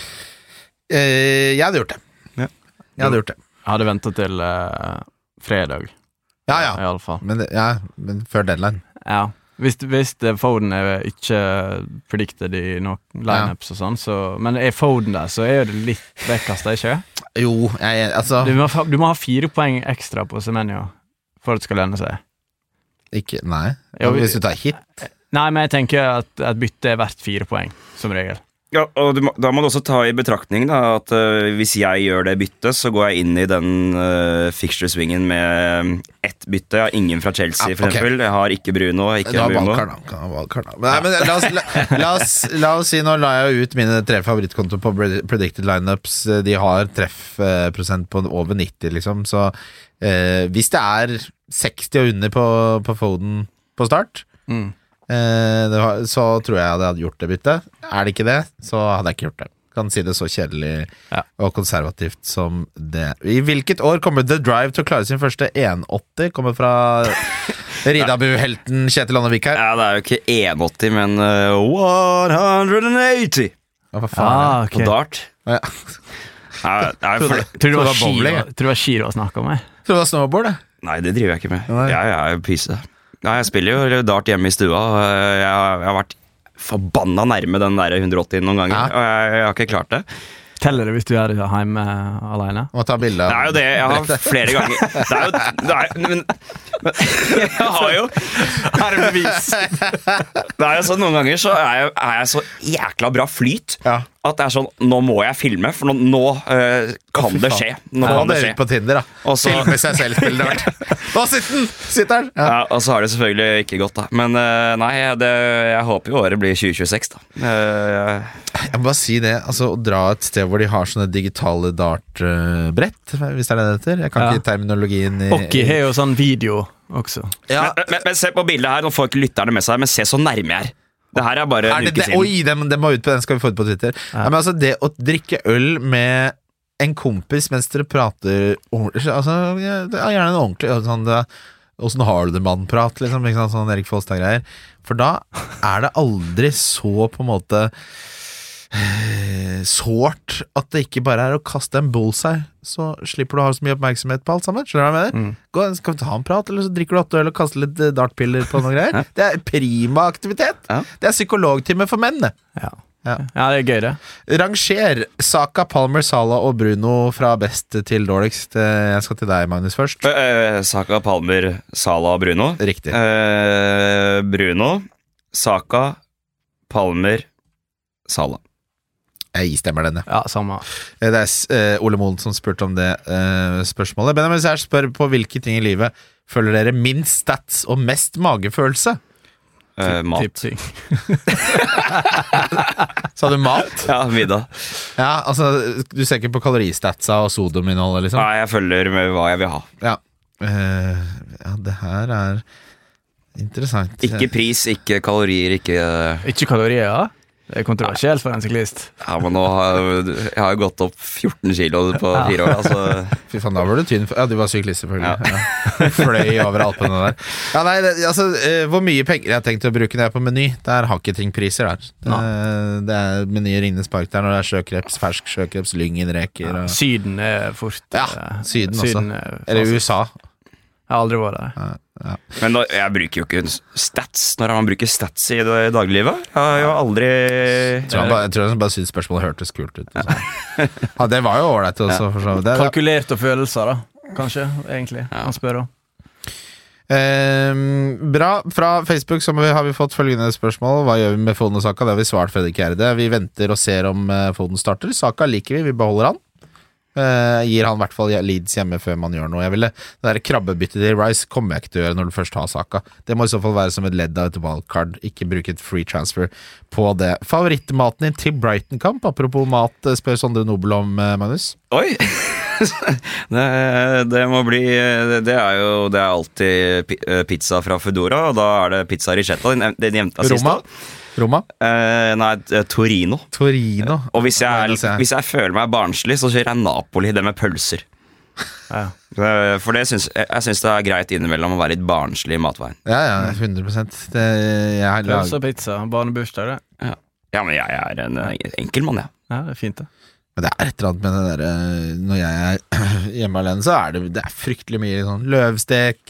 Uh, jeg hadde gjort det. Ja. Jeg hadde gjort det. Jeg hadde ventet til eh, fredag, Ja, i ja. alle fall. Men, det- ja, men før deadline. Ja. Hvis, hvis Foden er ikke predicted i noen lineups og sånn, så, men er Foden der, så er det litt vekkast, ikke? Jo, jeg, altså du må, du må ha fire poeng ekstra på Semenyo for at det skal lønne seg. Ikke, nei. Jo, Hvis du tar hit. Nei, men jeg tenker at et bytte er verdt fire poeng, som regel. Ja, og du må, da må du også ta i betraktning da, at uh, hvis jeg gjør det byttet, så går jeg inn i den uh, fixture-swingen med ett bytte. Jeg har ingen fra Chelsea, Ja, for ok. eksempel. Jeg har ikke Bruno, ikke Da Bruno. valgkart, da. Kan ha valgkart, da. Nei, men la oss, la, la, oss, la oss si, nå la jeg ut mine tre favorittkonto på predicted lineups. De har treffprosent på over nitti, liksom. Så eh, hvis det er seksti og under på, på Foden på start, Mm. eh, det var, så tror jeg jeg hadde gjort det byttet. Er det ikke det, så hadde jeg ikke gjort det. Kan si det så kjedelig Ja. og konservativt som det. I hvilket år kommer The Drive til å klare sin første én åtti? Kommer fra Ridabu-helten Kjetil Annevik her. Ja, det er jo ikke én åtti, men uh, one åtti Hva faen er Ah, ok. på dart. det? Ja. Nei, nei, Trodde- for, Tror du det det var var bowling, Giro, tror du det var Giro å snakke om, jeg? Tror det var snowboard, det. nei, det driver jeg ikke med. Nei. Jeg, jeg er jo pyse. Nei, jeg spiller jo dart hjemme i stua, og jeg, jeg har vært forbanna nærme den der hundre åtti noen ganger, Ja. og jeg, jeg har ikke klart det. Teller det hvis du er hjemme alene? Må ta bilde av Det er jo det jeg har flere ganger. Det er jo det er, men, men jeg har jo Her er bevis! Det er jo sånn noen ganger så er jeg, er jeg så jækla bra flyt Ja. at det er sånn, nå må jeg filme, for nå, nå øh, kan fy det faen. skje. Nå Nå kan det dere skje. ut på Tinder, da. Og så- Filme seg selv spille dart. Nå sitter den! Sitter den! Ja. Ja, og så har det selvfølgelig ikke gått, da. Men øh, nei, det, jeg håper jo året blir tjue tjueseks, da. Uh, Jeg må bare si det, altså å dra et sted hvor de har sånne digitale dartbrett, hvis det er det det heter. Jeg kan Ja. ikke terminologien i Okki har jo sånn video også. ja. men, men, men se på bildet her, nå får ikke lytterne med seg, men se så nærme jeg er. Det her er bare Er en det uke det? siden. Oi, den, den må ut på den, skal vi få ut på Twitter. Ja. Men altså, det å drikke øl med en kompis mens dere prater ordentlig, altså, ja, det er gjerne en ordentlig sånn, det, åssen har du det, mann-prat, liksom, ikke sant, sånn Erik Folstad-greier. For da er det aldri så på en måte eh, sårt at det ikke bare er å kaste en bullseye, så slipper du å ha så mye oppmerksomhet på alt sammen. Skjønner du hva jeg mener? Mm. Gå, skal vi ta en prat, eller så drikker du åtte øl og kaster litt eh, dartpiller på noe greier? Det er prima aktivitet. Ja. Det er psykologtime for menn, det. Ja. Ja. ja, det er gøy, det. Ranger Saka, Palmer, Salah og Bruno fra best til dårligst. Eh, Jeg skal til deg, Magnus, først. Uh, Saka, Palmer, Salah og Bruno. Riktig. Eh, Bruno, Saka, Palmer, Salah. Jeg stemmer denne. Ja, samme. Eh, Det er eh, Ole Moen som spurte om det eh, spørsmålet. Benjamin Sær spør på hvilke ting i livet føler dere minst stats og mest magefølelse. Eh, mat. Tipsing. Sa du mat? Ja, middag. Ja, altså, du ser ikke på kaloristatsa og sodominnholdet, liksom? Nei, jeg følger med hva jeg vil ha. Ja. Eh, ja, det her er interessant. Ikke pris, ikke kalorier, ikke Ikke kalorier, ja. Det er kontroversielt for en syklist. Ja, men nå har jeg har jo gått opp fjorten kilo på fire år, altså. Fy faen, da var du tynn. Ja, du var syklist, selvfølgelig. Ja. Fløy over Alpene der. Ja, nei, det, altså, eh, hvor mye penger jeg har tenkt å bruke når jeg er på Meny? Der har ikke ting priser der. Det, det er Meny Ringnes Park der når det er sjøkreps, fersk sjøkreps, lyngenreker og Syden er fort Ja, eh, Syden også. er Eller fasit. U S A. Jeg har aldri vært der. Men nå, jeg bruker jo ikke stats når man bruker stats i det dagliglivet. Jeg har jo aldri Jeg tror han bare, jeg tror han bare syntes spørsmålet hørtes kult ut. og sånn. Ja, det var jo ålreit også, for så vidt. Det- Kalkulerte følelser, da. Kanskje, egentlig. Han spør også. Ehm, bra. Fra Facebook så har vi, har vi fått følgende spørsmål. Hva gjør vi med Foden og Saka? Det har vi svart, Fredrik Gjerde. Vi venter og ser om eh, Foden starter. Saka liker vi, vi beholder han. Eh, gir han i hvert fall Leeds hjemme før man gjør noe. Jeg ville, det der krabbebyttet til Rice kommer jeg ikke til å gjøre når du først har Saka. Det må i så fall være som et ledd av et wildcard. Ikke bruke et free transfer på det. Favorittmaten din til Brighton-kamp? Apropos mat, eh, spør Sondre Nobel om, eh, Magnus. Oi! det, det må bli Det er jo det er alltid pi- eh, pizza fra Foodora, og da er det pizza ricetta. Den nev- den nevnte jeg sist. Roma? Roma? Eh, nei, eh, Torino. Torino? Og hvis jeg, Nei, er, nå ser jeg. hvis jeg føler meg barnslig, så kjører jeg Napoli, det med pølser. Ja. Eh, For det syns, jeg, jeg syns det er greit innimellom å være litt barnslig i matveien. Ja, ja, hundre prosent. Det, jeg har Pølse lag- og pizza. Barnebursdag, det. Ja, men jeg er en eh, enkel mann, jeg. Ja, det er fint, det. Men det er et eller annet med det der. Når jeg er hjemme alene, så er det, det er fryktelig mye sånn løvstek,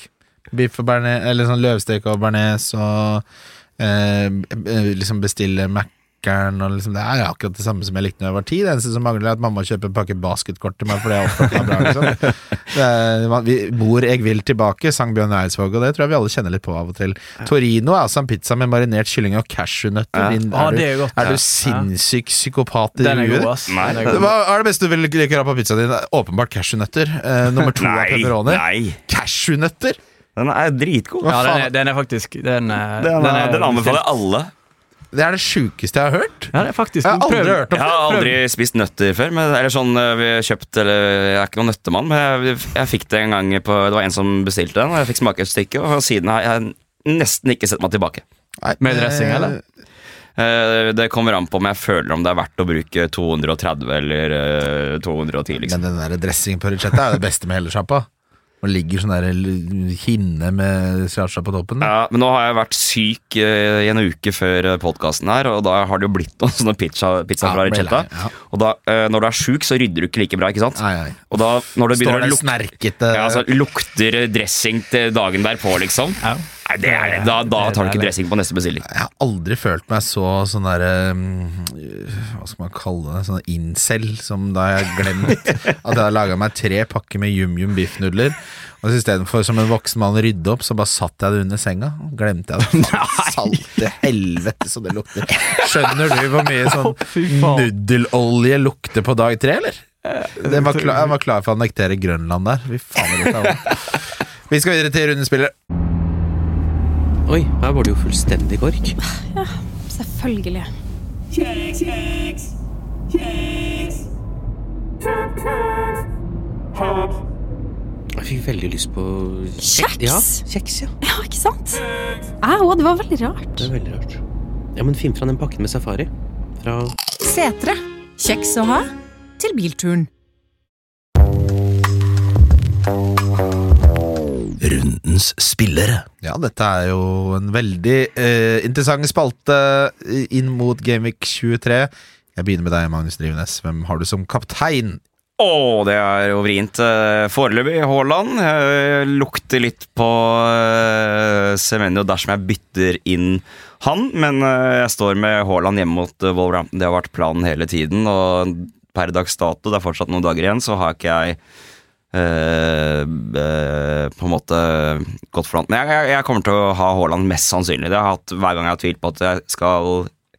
Biff og bearnés, eller sånn løvstek og bearnés, og eh, liksom bestille Mac og liksom, det er akkurat det samme som jeg likte når jeg var ti. Det eneste som mangler er at mamma kjøper en pakke basketkort til meg, for det er ofte bra, liksom. Det er, vi, Mor, jeg vil tilbake, sang Bjørn Eidsvåg, og det tror jeg vi alle kjenner litt på av og til. Torino er altså en pizza med marinert kylling og cashewnøtter. Ja. Din, Ah, er, det er du, godt, er ja. du sinnssyk psykopat i Den er huet? god, ass. Nei. Den er god. Hva er det beste du vil liker av på pizzaen din? Åpenbart cashewnøtter. Eh, nummer to er pepperoni. nei. Cashewnøtter? Den er dritgod. Hva Ja, den faen? er, den er faktisk Den, er- Den, den, er den anbefaler jeg alle. Det er det sjukeste jeg har hørt. Ja, det er faktisk Jeg har aldri prøv- hørt om Jeg har aldri spist nøtter før, men, eller sånn øh, vi har kjøpt, eller jeg er ikke noen nøttemann, men jeg, jeg fikk det en gang på, det var en som bestilte den, og jeg fikk smake et stykke, og siden har jeg nesten ikke sett meg tilbake. Nei, Med dressing, eh, eller? Eh, Det kommer an på om jeg føler om det er verdt å bruke to hundre og tretti eller eh, to hundre og ti, liksom. Men den der dressing på ricetta er det beste med hele sjappa. Og ligger sånn der l- hinne med sriracha på toppen. Da. Ja, men nå har jeg vært syk eh, i en uke før podcasten her, og da har det jo blitt noen sånne pizza, pizza Ja, fra ble Ricetta. lei, ja. Og da, eh, når du er syk, så rydder du ikke like bra, ikke sant? Nei, nei. Og da, når det Står begynner det å lukte snerkete ja, altså, lukter dressing til dagen derpå, liksom. Ja. Nei, det er det. Da, da tar du ikke dressing på neste bestilling. Jeg har aldri følt meg så sånn derre Hva skal man kalle det? Sånn incel, som da jeg har glemt at jeg har laga meg tre pakker med yum-yum biffnudler. Og så istedenfor som en voksen mann rydde opp, så bare satt jeg det under senga. Glemte jeg det. Salte helvete så det lukter. Skjønner du hvor mye sånn nudelolje lukter på dag tre, eller? Det var klar, jeg var klar for å annektere Grønland der. Fy faen, det lukta. Vi skal videre til rundespiller. Oi, her var det jo fullstendig kork. Selvfølgelig. Jeg fikk veldig lyst på Kjeks? Ja, kjeks, ja. Ja, ikke sant? Ja, og det var veldig rart. Det er veldig rart. Ja, men finn fra den pakken med safari. Fra Setre. Kjeks å ha til bilturen. Rundens spillere. Ja, dette er jo en veldig eh, interessant spalte inn mot Gameweek tjuetre. Jeg begynner med deg, Magnus Drivenes. Hvem har du som kaptein? Å, det er jo vrient. Eh, Foreløpig Haaland. Jeg lukter litt på uh, Semenyo dersom jeg bytter inn han, men eh, jeg står med Haaland hjemme mot uh, Wolverhampton. Det har vært planen hele tiden, og per dags dato, det er fortsatt noen dager igjen, så har ikke jeg Uh, uh, på en måte gått for langt. Men jeg, jeg, jeg kommer til å ha Haaland mest sannsynlig. Det har jeg hatt hver gang jeg har tvilt på at jeg skal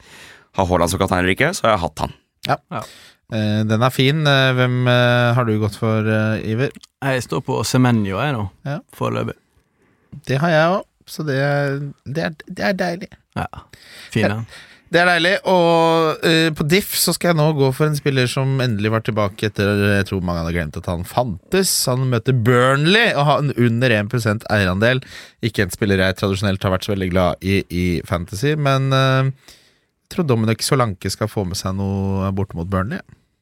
ha Haaland som kaptein eller ikke, så har jeg hatt han. Ja. Ja. Eh, den er fin. Eh, hvem eh, har du gått for, eh, Iver? Jeg står på Semenyo, jeg nå, Ja. foreløpig. Det har jeg òg, så det, det, er, det er deilig. Ja, fine. Det er deilig, og eh, på diff så skal jeg nå gå for en spiller som endelig var tilbake etter, jeg tror mange hadde glemt at han fantes. Han møter Burnley og har en under én prosent eierandel. Ikke en spiller jeg tradisjonelt har vært så veldig glad i i Fantasy, men eh, jeg tror Dominic Solanke skal få med seg noe borte mot Burnley.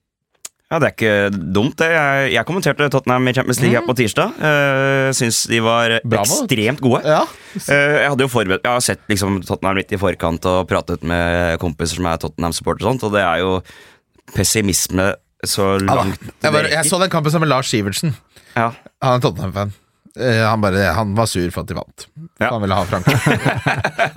Ja, det er ikke dumt det. Jeg, jeg kommenterte Tottenham i Champions League her på tirsdag. Uh, Syns de var Bra mål. ekstremt gode. Ja, Eh, jeg hadde jo forberedt Jeg har sett liksom Tottenham litt i forkant og pratet med kompiser som er Tottenham-supporter og sånt, og det er jo pessimisme så ja da. langt jeg, bare, jeg så den kampen sammen med Lars Sivertsen. Ja. Han er Tottenham-fan. Eh, han, bare, han var sur for at de vant. Ja. Han ville ha Frankrike.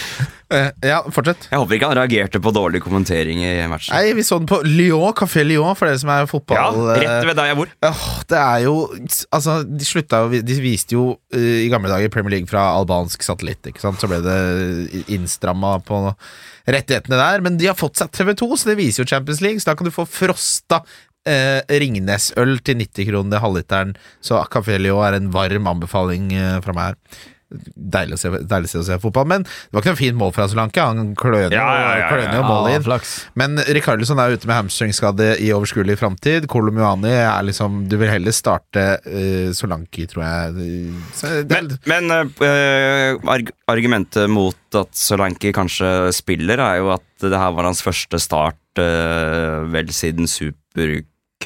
Eh, ja, fortsett. Jeg håper ikke han reagerte på dårlig kommentering i matchen. Nei, vi så den på Lyon, Café Lyon, for dere som er Ja, fotball. rett ved der jeg bor. Åh, det er jo Altså, de slutta jo De viste jo uh, i gamle dager Premier League fra albansk satellitt, ikke sant? Så ble det innstramma på rettighetene der, men de har fått seg T V to, så det viser jo Champions League, så da kan du få frosta uh, Ringnes-øl til nitti kroner det halvliteren. Så Café Lyon er en varm anbefaling uh, fra meg her. Deilig å, se, deilig å se fotball. Men det var ikke noe fint mål fra Solanke. Han kløner Ja, ja, ja, ja. kløner jo målet inn. flaks. Men Rikarlison er ute med hamstringskade i overskuelig framtid. Kolomuani er liksom Du vil heller starte uh, Solanke, tror jeg. Så det, Men, men eh, arg argumentet mot at Solanke kanskje spiller, er jo at det her var hans første start uh, vel siden supercupen.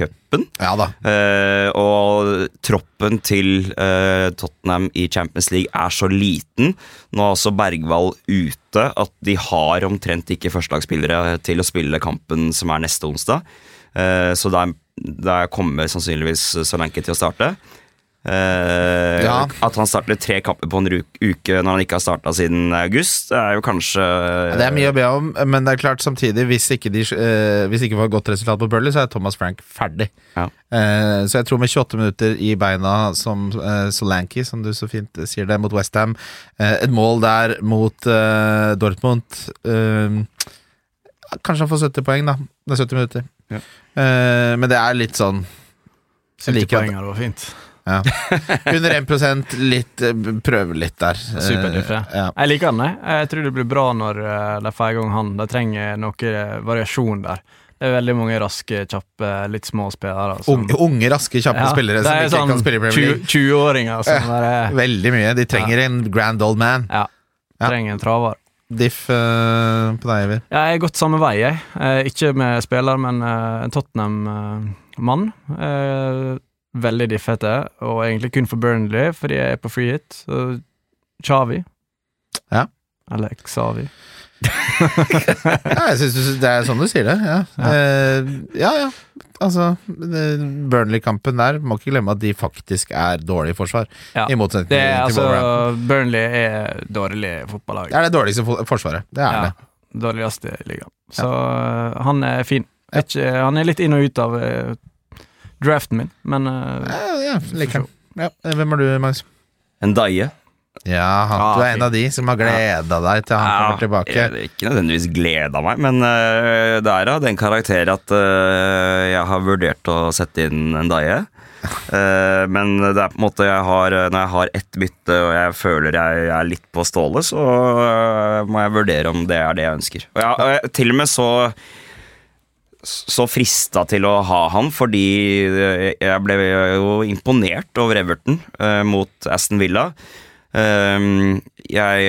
ja da. Uh, og troppen til uh, Tottenham i Champions League er så liten. Nå er også Bergvall ute at de har omtrent ikke førstelagsspillere til å spille kampen som er neste onsdag. Uh, så der, der kommer sannsynligvis Solanke til å starte. Uh, Ja. At han starter tre kamper på en uke når han ikke har startet siden august, det er jo kanskje Ja, det er mye å be om, men det er klart samtidig, hvis ikke de uh, Hvis ikke får et godt resultat på Burnley, så er Thomas Frank ferdig. Ja. Uh, så jeg tror med tjueåtte minutter i beina som uh, Solanke, som du så fint sier det, mot West Ham, uh, et mål der mot uh, Dortmund, uh, kanskje han får sytti poeng da. Det er sytti minutter. Ja. Uh, men det er litt sånn sytti poeng, det var fint. Ja. Under én prosent, litt, prøve litt der. Superdiffre. Uh, ja. Jeg liker den, jeg. Jeg tror det blir bra når uh, de får i gang han. De trenger noe variasjon der. Det er veldig mange raske, kjappe, litt små spillere. Som, unge, unge, raske, kjappe ja, spillere som ikke sånn kan spille i Premier League. tjue-åringer som ja, er veldig mye. De trenger ja. en grand old man. Ja, ja. trenger en traver. Diff uh, på deg, Iver? Ja, jeg har gått samme vei, jeg. Eh, ikke med spiller, men uh, en Tottenham-mann. Uh, veldig diffete, og egentlig kun for Burnley, fordi jeg er på free hit. Så Xavi. Ja. Eller Xavi. Ja, jeg synes det er sånn du sier det. Ja, ja, uh, ja. ja. Altså, Burnley-kampen der, må ikke glemme at de faktisk er dårlig i forsvar. Ja. I motsetning det til er, altså, Wolverhampton. Burnley er dårlig fotballag. Det er det dårligste forsvaret. Det er ja, det. Dårligste i ligaen. Så uh, han er fin. Ja. Ikke, han er litt inn og ut av uh, draften min, men uh, Ja, ja liker han. Ja. Hvem er du, Magnus? En Daie. Ja, han, ah, du er en av de som har gleda deg til han kommer tilbake. Jeg har ikke nødvendigvis gleda meg, men uh, det er av den karakter at uh, jeg har vurdert å sette inn en Daie. Uh, men det er på en måte jeg har, når jeg har ett bytte og jeg føler jeg er litt på stålet, så uh, må jeg vurdere om det er det jeg ønsker. Og jeg, og jeg til og med så så frista til å ha han, fordi jeg ble jo imponert over Everton uh, mot Aston Villa. Uh, jeg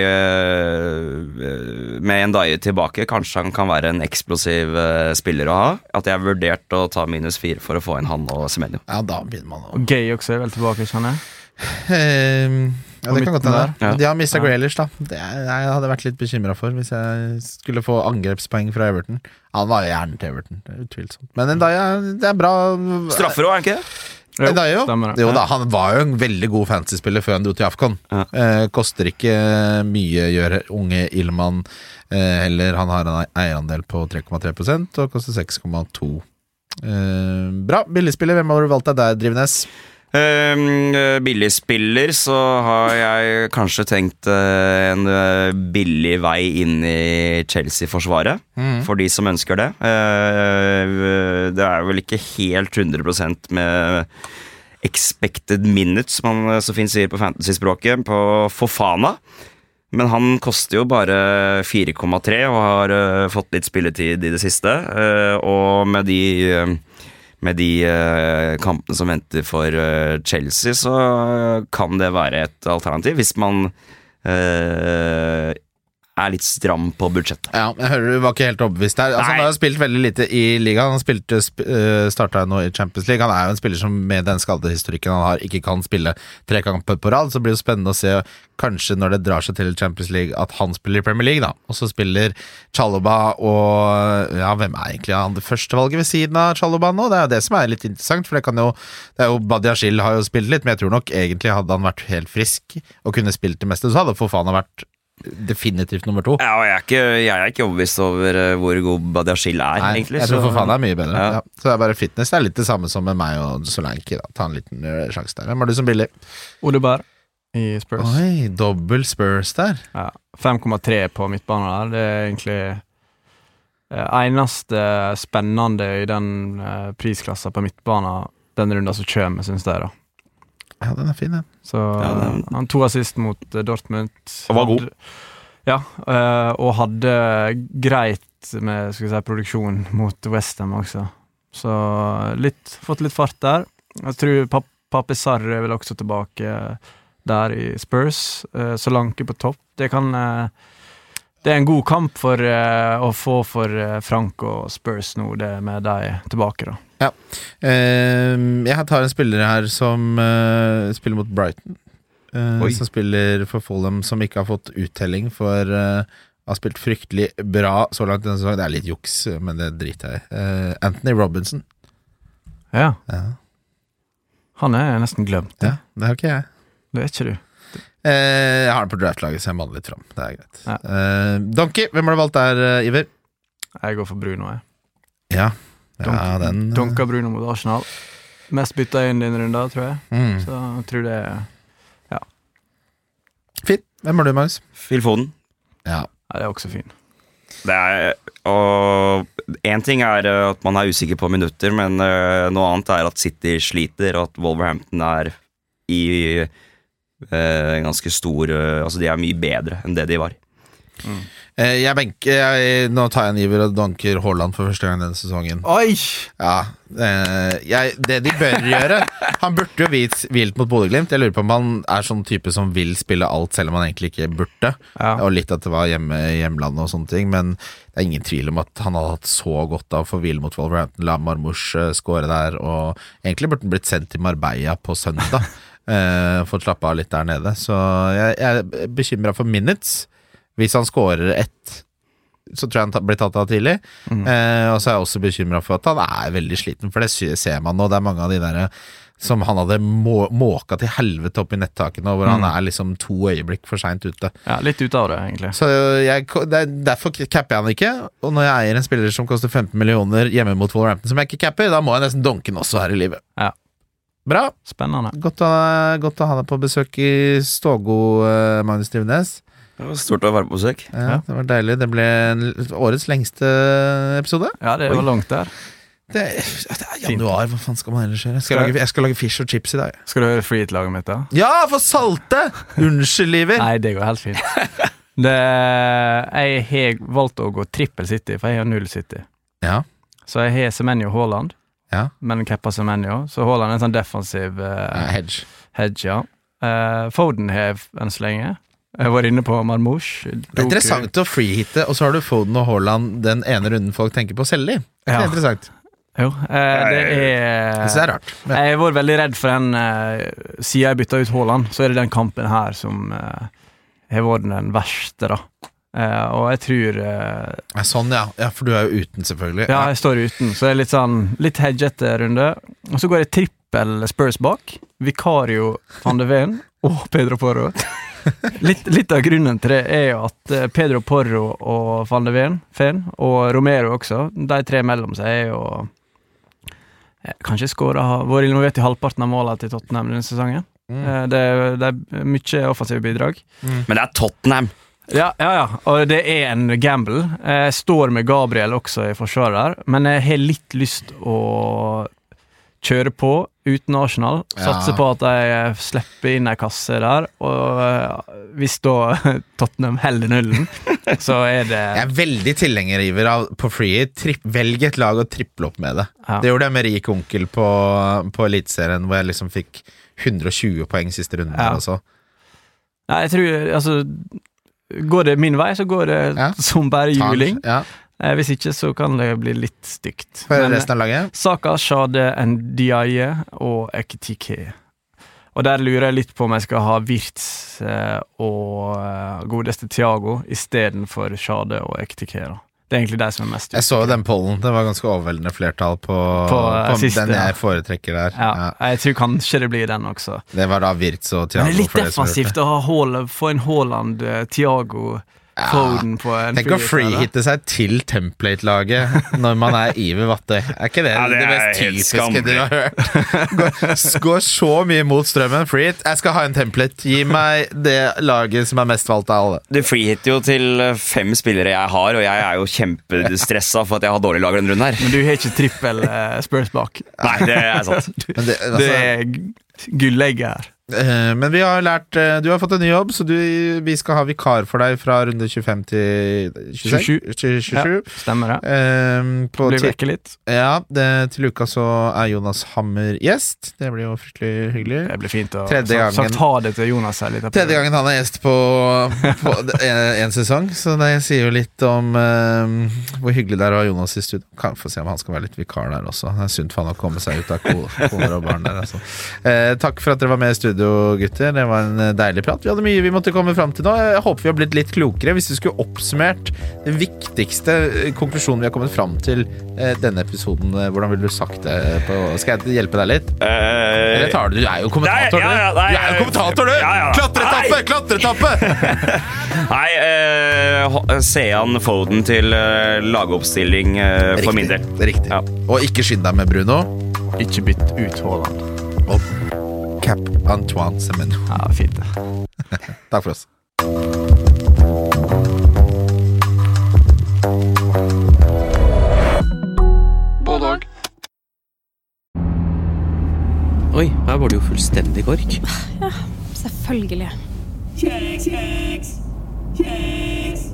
uh, med en Daie tilbake, kanskje han kan være en eksplosiv uh, spiller å ha. At jeg vurderte å ta minus fire for å få inn han og Semenyo. Ja, da begynner man å Og Gay også er vel tilbake, kjenner jeg. Um, ja, det kan godt hende. Ja. De har mistet Ja. Grealish, da. Det er, jeg hadde vært litt bekymret for hvis jeg skulle få angrepspoeng fra Everton. Han var hjernen til Everton, det er utvilsomt. Men en Daie, det er bra. Straffer òg, er han ikke det? Jo, En Daie, jo. stemmer det. Jo da, han var jo en veldig god fantasy-spiller før han dro til Afcon. Ja. Eh, koster ikke mye gjøre unge Ilman eh, heller. Han har en eierandel på tre komma tre prosent og koster seks komma to. Eh, bra, billigspiller. Hvem har du valgt deg der, Drivenes? Um, billigspiller, så har jeg kanskje tenkt uh, en uh, billig vei inn i Chelsea-forsvaret, Mm. for de som ønsker det. Uh, det er vel ikke helt hundre prosent med expected minutes, som man så fint sier på fantasy-språket, på Fofana. Men han koster jo bare fire komma tre og har uh, fått litt spilletid i det siste, uh, og med de uh, Med de uh, kampene som venter for uh, Chelsea, så kan det være et alternativ hvis man uh, er litt stram på budsjettet. Ja, jeg hører du var ikke helt overbevist der. Altså, han har jo spilt veldig lite i ligaen. Han spilte, sp uh, startet nå i Champions League. Han er jo en spiller som med den skadehistorikken han har, ikke kan spille tre kamper på rad. Så det blir jo spennende å se, kanskje når det drar seg til Champions League, at han spiller i Premier League, da. Og så spiller Chalobah og ja, hvem er egentlig han det første valget ved siden av Chalobah nå? Det er jo det som er litt interessant, for det kan jo, det er jo Badiashil har jo spilt litt, men jeg tror nok egentlig hadde han vært helt frisk og kunne spilt det meste, så hadde Fofana vært definitivt nummer to. Ja, og jeg er ikke, jeg er ikke overbevist over uh, hvor god Badiashil er. Nei, egentlig, jeg tror så- Fofana er mye bedre. Ja. Ja. Så det er bare fitness. Det er litt det samme som med meg og Solanke. Da. Ta en liten uh, sjanse der. Hvem er du som billig? Odeberg i Spurs. Oi, dobbel Spurs der. Ja, fem komma tre på midtbanen der. Det er egentlig eh, eneste spennende i den eh, prisklassen på midtbanen den runden som kommer, synes jeg da. Ja, den er fin, den. Så Ja, den- han to assist mot eh, Dortmund. Og var god. Hadde- Ja, eh, og hadde greit med, skal vi si, produksjon mot West Ham også. Så litt, fått litt fart der. Jeg tror Pap Pape Sarri er vel også tilbake der i Spurs. Eh, Solanke på topp. Det kan eh, Det er en god kamp for eh, å få for eh, Frank og Spurs nå, det med deg tilbake, da. Ja. Eh, jeg tar en spiller her som eh, spiller mot Brighton. Eh, Oi. som spiller for Fulham, som ikke har fått uttelling for eh, har spilt fryktelig bra så langt denne sesongen. Det er litt juks, men det driter jeg i. Eh, Anthony Robinson. Ja. Ja. Han er nesten glemt. Ja, det har ikke jeg. Det er ikke du. Eh, jeg har den på draftlaget, så jeg maler litt fram. Det er greit. Ja. Eh, Donkey, hvem har du valgt der, uh, Iver? Jeg går for Bruno, jeg. Ja, Donk, ja den uh... Donka Bruno mot Arsenal. Mest bytta inn din runde, tror jeg. Mm. Så jeg tror det er ja. Fint. Hvem har du, Magnus? Phil Foden. Ja. Ja, det er også fint. Det er, og en ting er at man er usikker på minutter, men uh, noe annet er at City sliter, og at Wolverhampton er i uh, ganske stor uh, Altså de er mye bedre enn det de var. Mm. eh, jeg benker jeg, Nå tar jeg en Iver og donker Haaland for første gang denne sesongen. Oi! Ja, eh, jeg, det de bør gjøre. Han burde jo hvilt, hvilt mot Bodø-Glimt. Jeg lurer på om han er sånn type som vil spille alt selv om han egentlig ikke burde. Ja. Og litt at det var hjemme i hjemlandet og sånne ting. Men det er ingen tvil om at han hadde hatt så godt av å få hvile mot Wolverhampton. La Marmouche skåre der. Og egentlig burde han blitt sendt til Marbella på søndag. eh, Fått slappe av litt der nede. Så jeg, jeg er bekymret for minutes. Hvis han skårer ett, så tror jeg han blir tatt av tidlig. Mm. Eh, og så er jeg også bekymret for at han er veldig sliten, for det ser man nå. Det er mange av de der som han hadde må, måka til helvete opp i nettakene, hvor mm. han er liksom to øyeblikk for sent ute. Ja, litt ut av det, egentlig. Så jeg, det er, derfor capper jeg han ikke. Og når jeg eier en spiller som koster femten millioner hjemme mot Wolverhampton, som jeg ikke capper, da må jeg nesten donke den også her i livet. Ja. Bra. Spennende. Godt å, godt å ha deg på besøk i Stågo, Magnus Drivenes. Det var stort å være på besøk. Ja, det var deilig. Det ble årets lengste episode. Ja, det var Oi. langt der. Det er, det er januar, hva faen skal man ellers gjøre? Jeg skal, lage, jeg skal lage fish og chips i dag. Skal du høre Freehit-laget mitt da? Ja, for salte! Unnskyld, Liver. Nei, det går helt fint. Det, jeg har valgt å gå trippel City, for jeg har null City. Ja. Så jeg har Semenyo Haaland, ja. men kappa Semenyo. Så Haaland er en sånn defensiv uh, ja, hedge. hedge, ja. Uh, Foden har enn så lenge. Jeg var inne på Marmouche. Det er interessant å freehitte, og så har du Foden og Haaland den ene runden folk tenker på å selge i. Det er ja. interessant. Jo, eh, det er Det er rart. Men. Jeg har vært veldig redd for den eh, siden jeg bytta ut Haaland, så er det den kampen her som eh, har vært den verste, da. Eh, og jeg tror eh, ja, Sånn, ja. Ja, for du er jo uten, selvfølgelig. Ja, jeg står uten, så det er litt sånn litt hedgete runde. Og så går jeg trippel Spurs bak. Vicario, Van de Ven og Pedro Porro. litt, litt av grunnen til det er jo at Pedro Porro og Van de Ven, Fen, og Romero også, de tre mellom seg er jo kanskje skåret, vært involvert i halvparten av målet til Tottenham denne sesongen. Mm. Det, det er mye offensive bidrag. Mm. Men det er Tottenham. Ja, ja, ja, og det er en gamble. Jeg står med Gabriel også i forsvaret der, men jeg har litt lyst å kjøre på uten Arsenal, satse ja. på at de slipper inn en kasse der, og uh, hvis da Tottenham heller nullen, så er det... Jeg er veldig tilhengeriver av på free, tripp, velg et lag og triple opp med det. Ja. Det gjorde jeg med rik onkel på, på Eliteserien, hvor jeg liksom fikk hundre og tjue poeng siste runden ja. også. Nei, jeg tror, altså, går det min vei, så går det ja. som bare juling. Ja. Eh, hvis ikke så kan det bli litt stygt. Hva er resten av laget? Saka, Shade, Ndiaye og Ekitike. Og der lurer jeg litt på om jeg skal ha Wirtz eh, og eh, godeste Thiago i stedet for Shade og Ekitike. Da. Det er egentlig de som er mest stygt. Jeg så den pollen, det var ganske overveldende flertall på, på, på siste, den jeg foretrekker der. Ja, ja. Jeg tror kanskje det blir den også. Det var da Wirtz og Thiago. Men det er litt defensivt å ha Haaland, få en Haaland, Thiago... Ja, tenk å freehitte seg til template-laget når man er Iver Vatte. Er ikke det ja, det, det mest typiske du har hørt? Går, går så mye mot strømmen. Freehit, jeg skal ha en template. Gi meg det laget som er mest valgt av alle. Du freehitter jo til fem spillere jeg har, og jeg er jo kjempestressa for at jeg har dårlig lag denne runden her. Men du har ikke trippel uh, Spurs bak. Nei, det er sant. du, det, altså, det er gullegget her. Uh, men vi har lært uh, du har fått en ny jobb, så du, vi skal ha vikar for deg fra runde tjuefem til tjueseks, tjuesju. Ja, stemmer det. Uh, på blir vekke litt. Ja, det, til uka så er Jonas Hammer gjest. Det blir jo fryktelig hyggelig. Det blir fint å tredje gangen, sagt ha det til Jonas her litt. Tredje gangen han er gjest på, på en, en sesong, så det sier jo litt om uh, hvor hyggelig det er å ha Jonas i studio. Kan få se om han skal være litt vikar der også. Det er sunt for han å komme seg ut av koner og barn der altså. uh, Takk for at dere var med i studio. studio, gutter. Det var en deilig prat. Vi hadde mye vi måtte komme fram til nå. Jeg håper vi har blitt litt klokere. Hvis du skulle oppsummert den viktigste konklusjonen vi har kommet fram til eh, denne episoden, hvordan ville du sagt det? På, skal jeg hjelpe deg litt? Uh, Eller tar du? Du er jo kommentator, nei, ja, ja, nei, du. Du er jo kommentator, du! Ja, ja. Klatretappe! Klatretappe! Nei, uh, se an Foden til uh, lagoppstilling uh, for min del. Riktig. Ja. Og ikke skinn deg med Bruno. Ikke bytt ut Haaland. Og Cap Antoine Semenyo. Ja, fint det. Takk for oss. God dag. Oi, her var det jo fullstendig kork. Ja, selvfølgelig. Kjeks, kjeks, kjeks.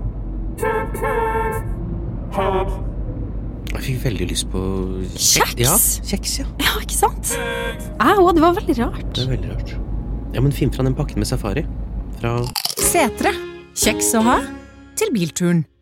Jeg fikk veldig lyst på Kjeks? Ja, kjeks, ja. Ja, ikke sant? Ja, og det var veldig rart. Det er veldig rart. Ja, men finn fra den pakken med safari. Fra Setre. Kjeks å ha til bilturen.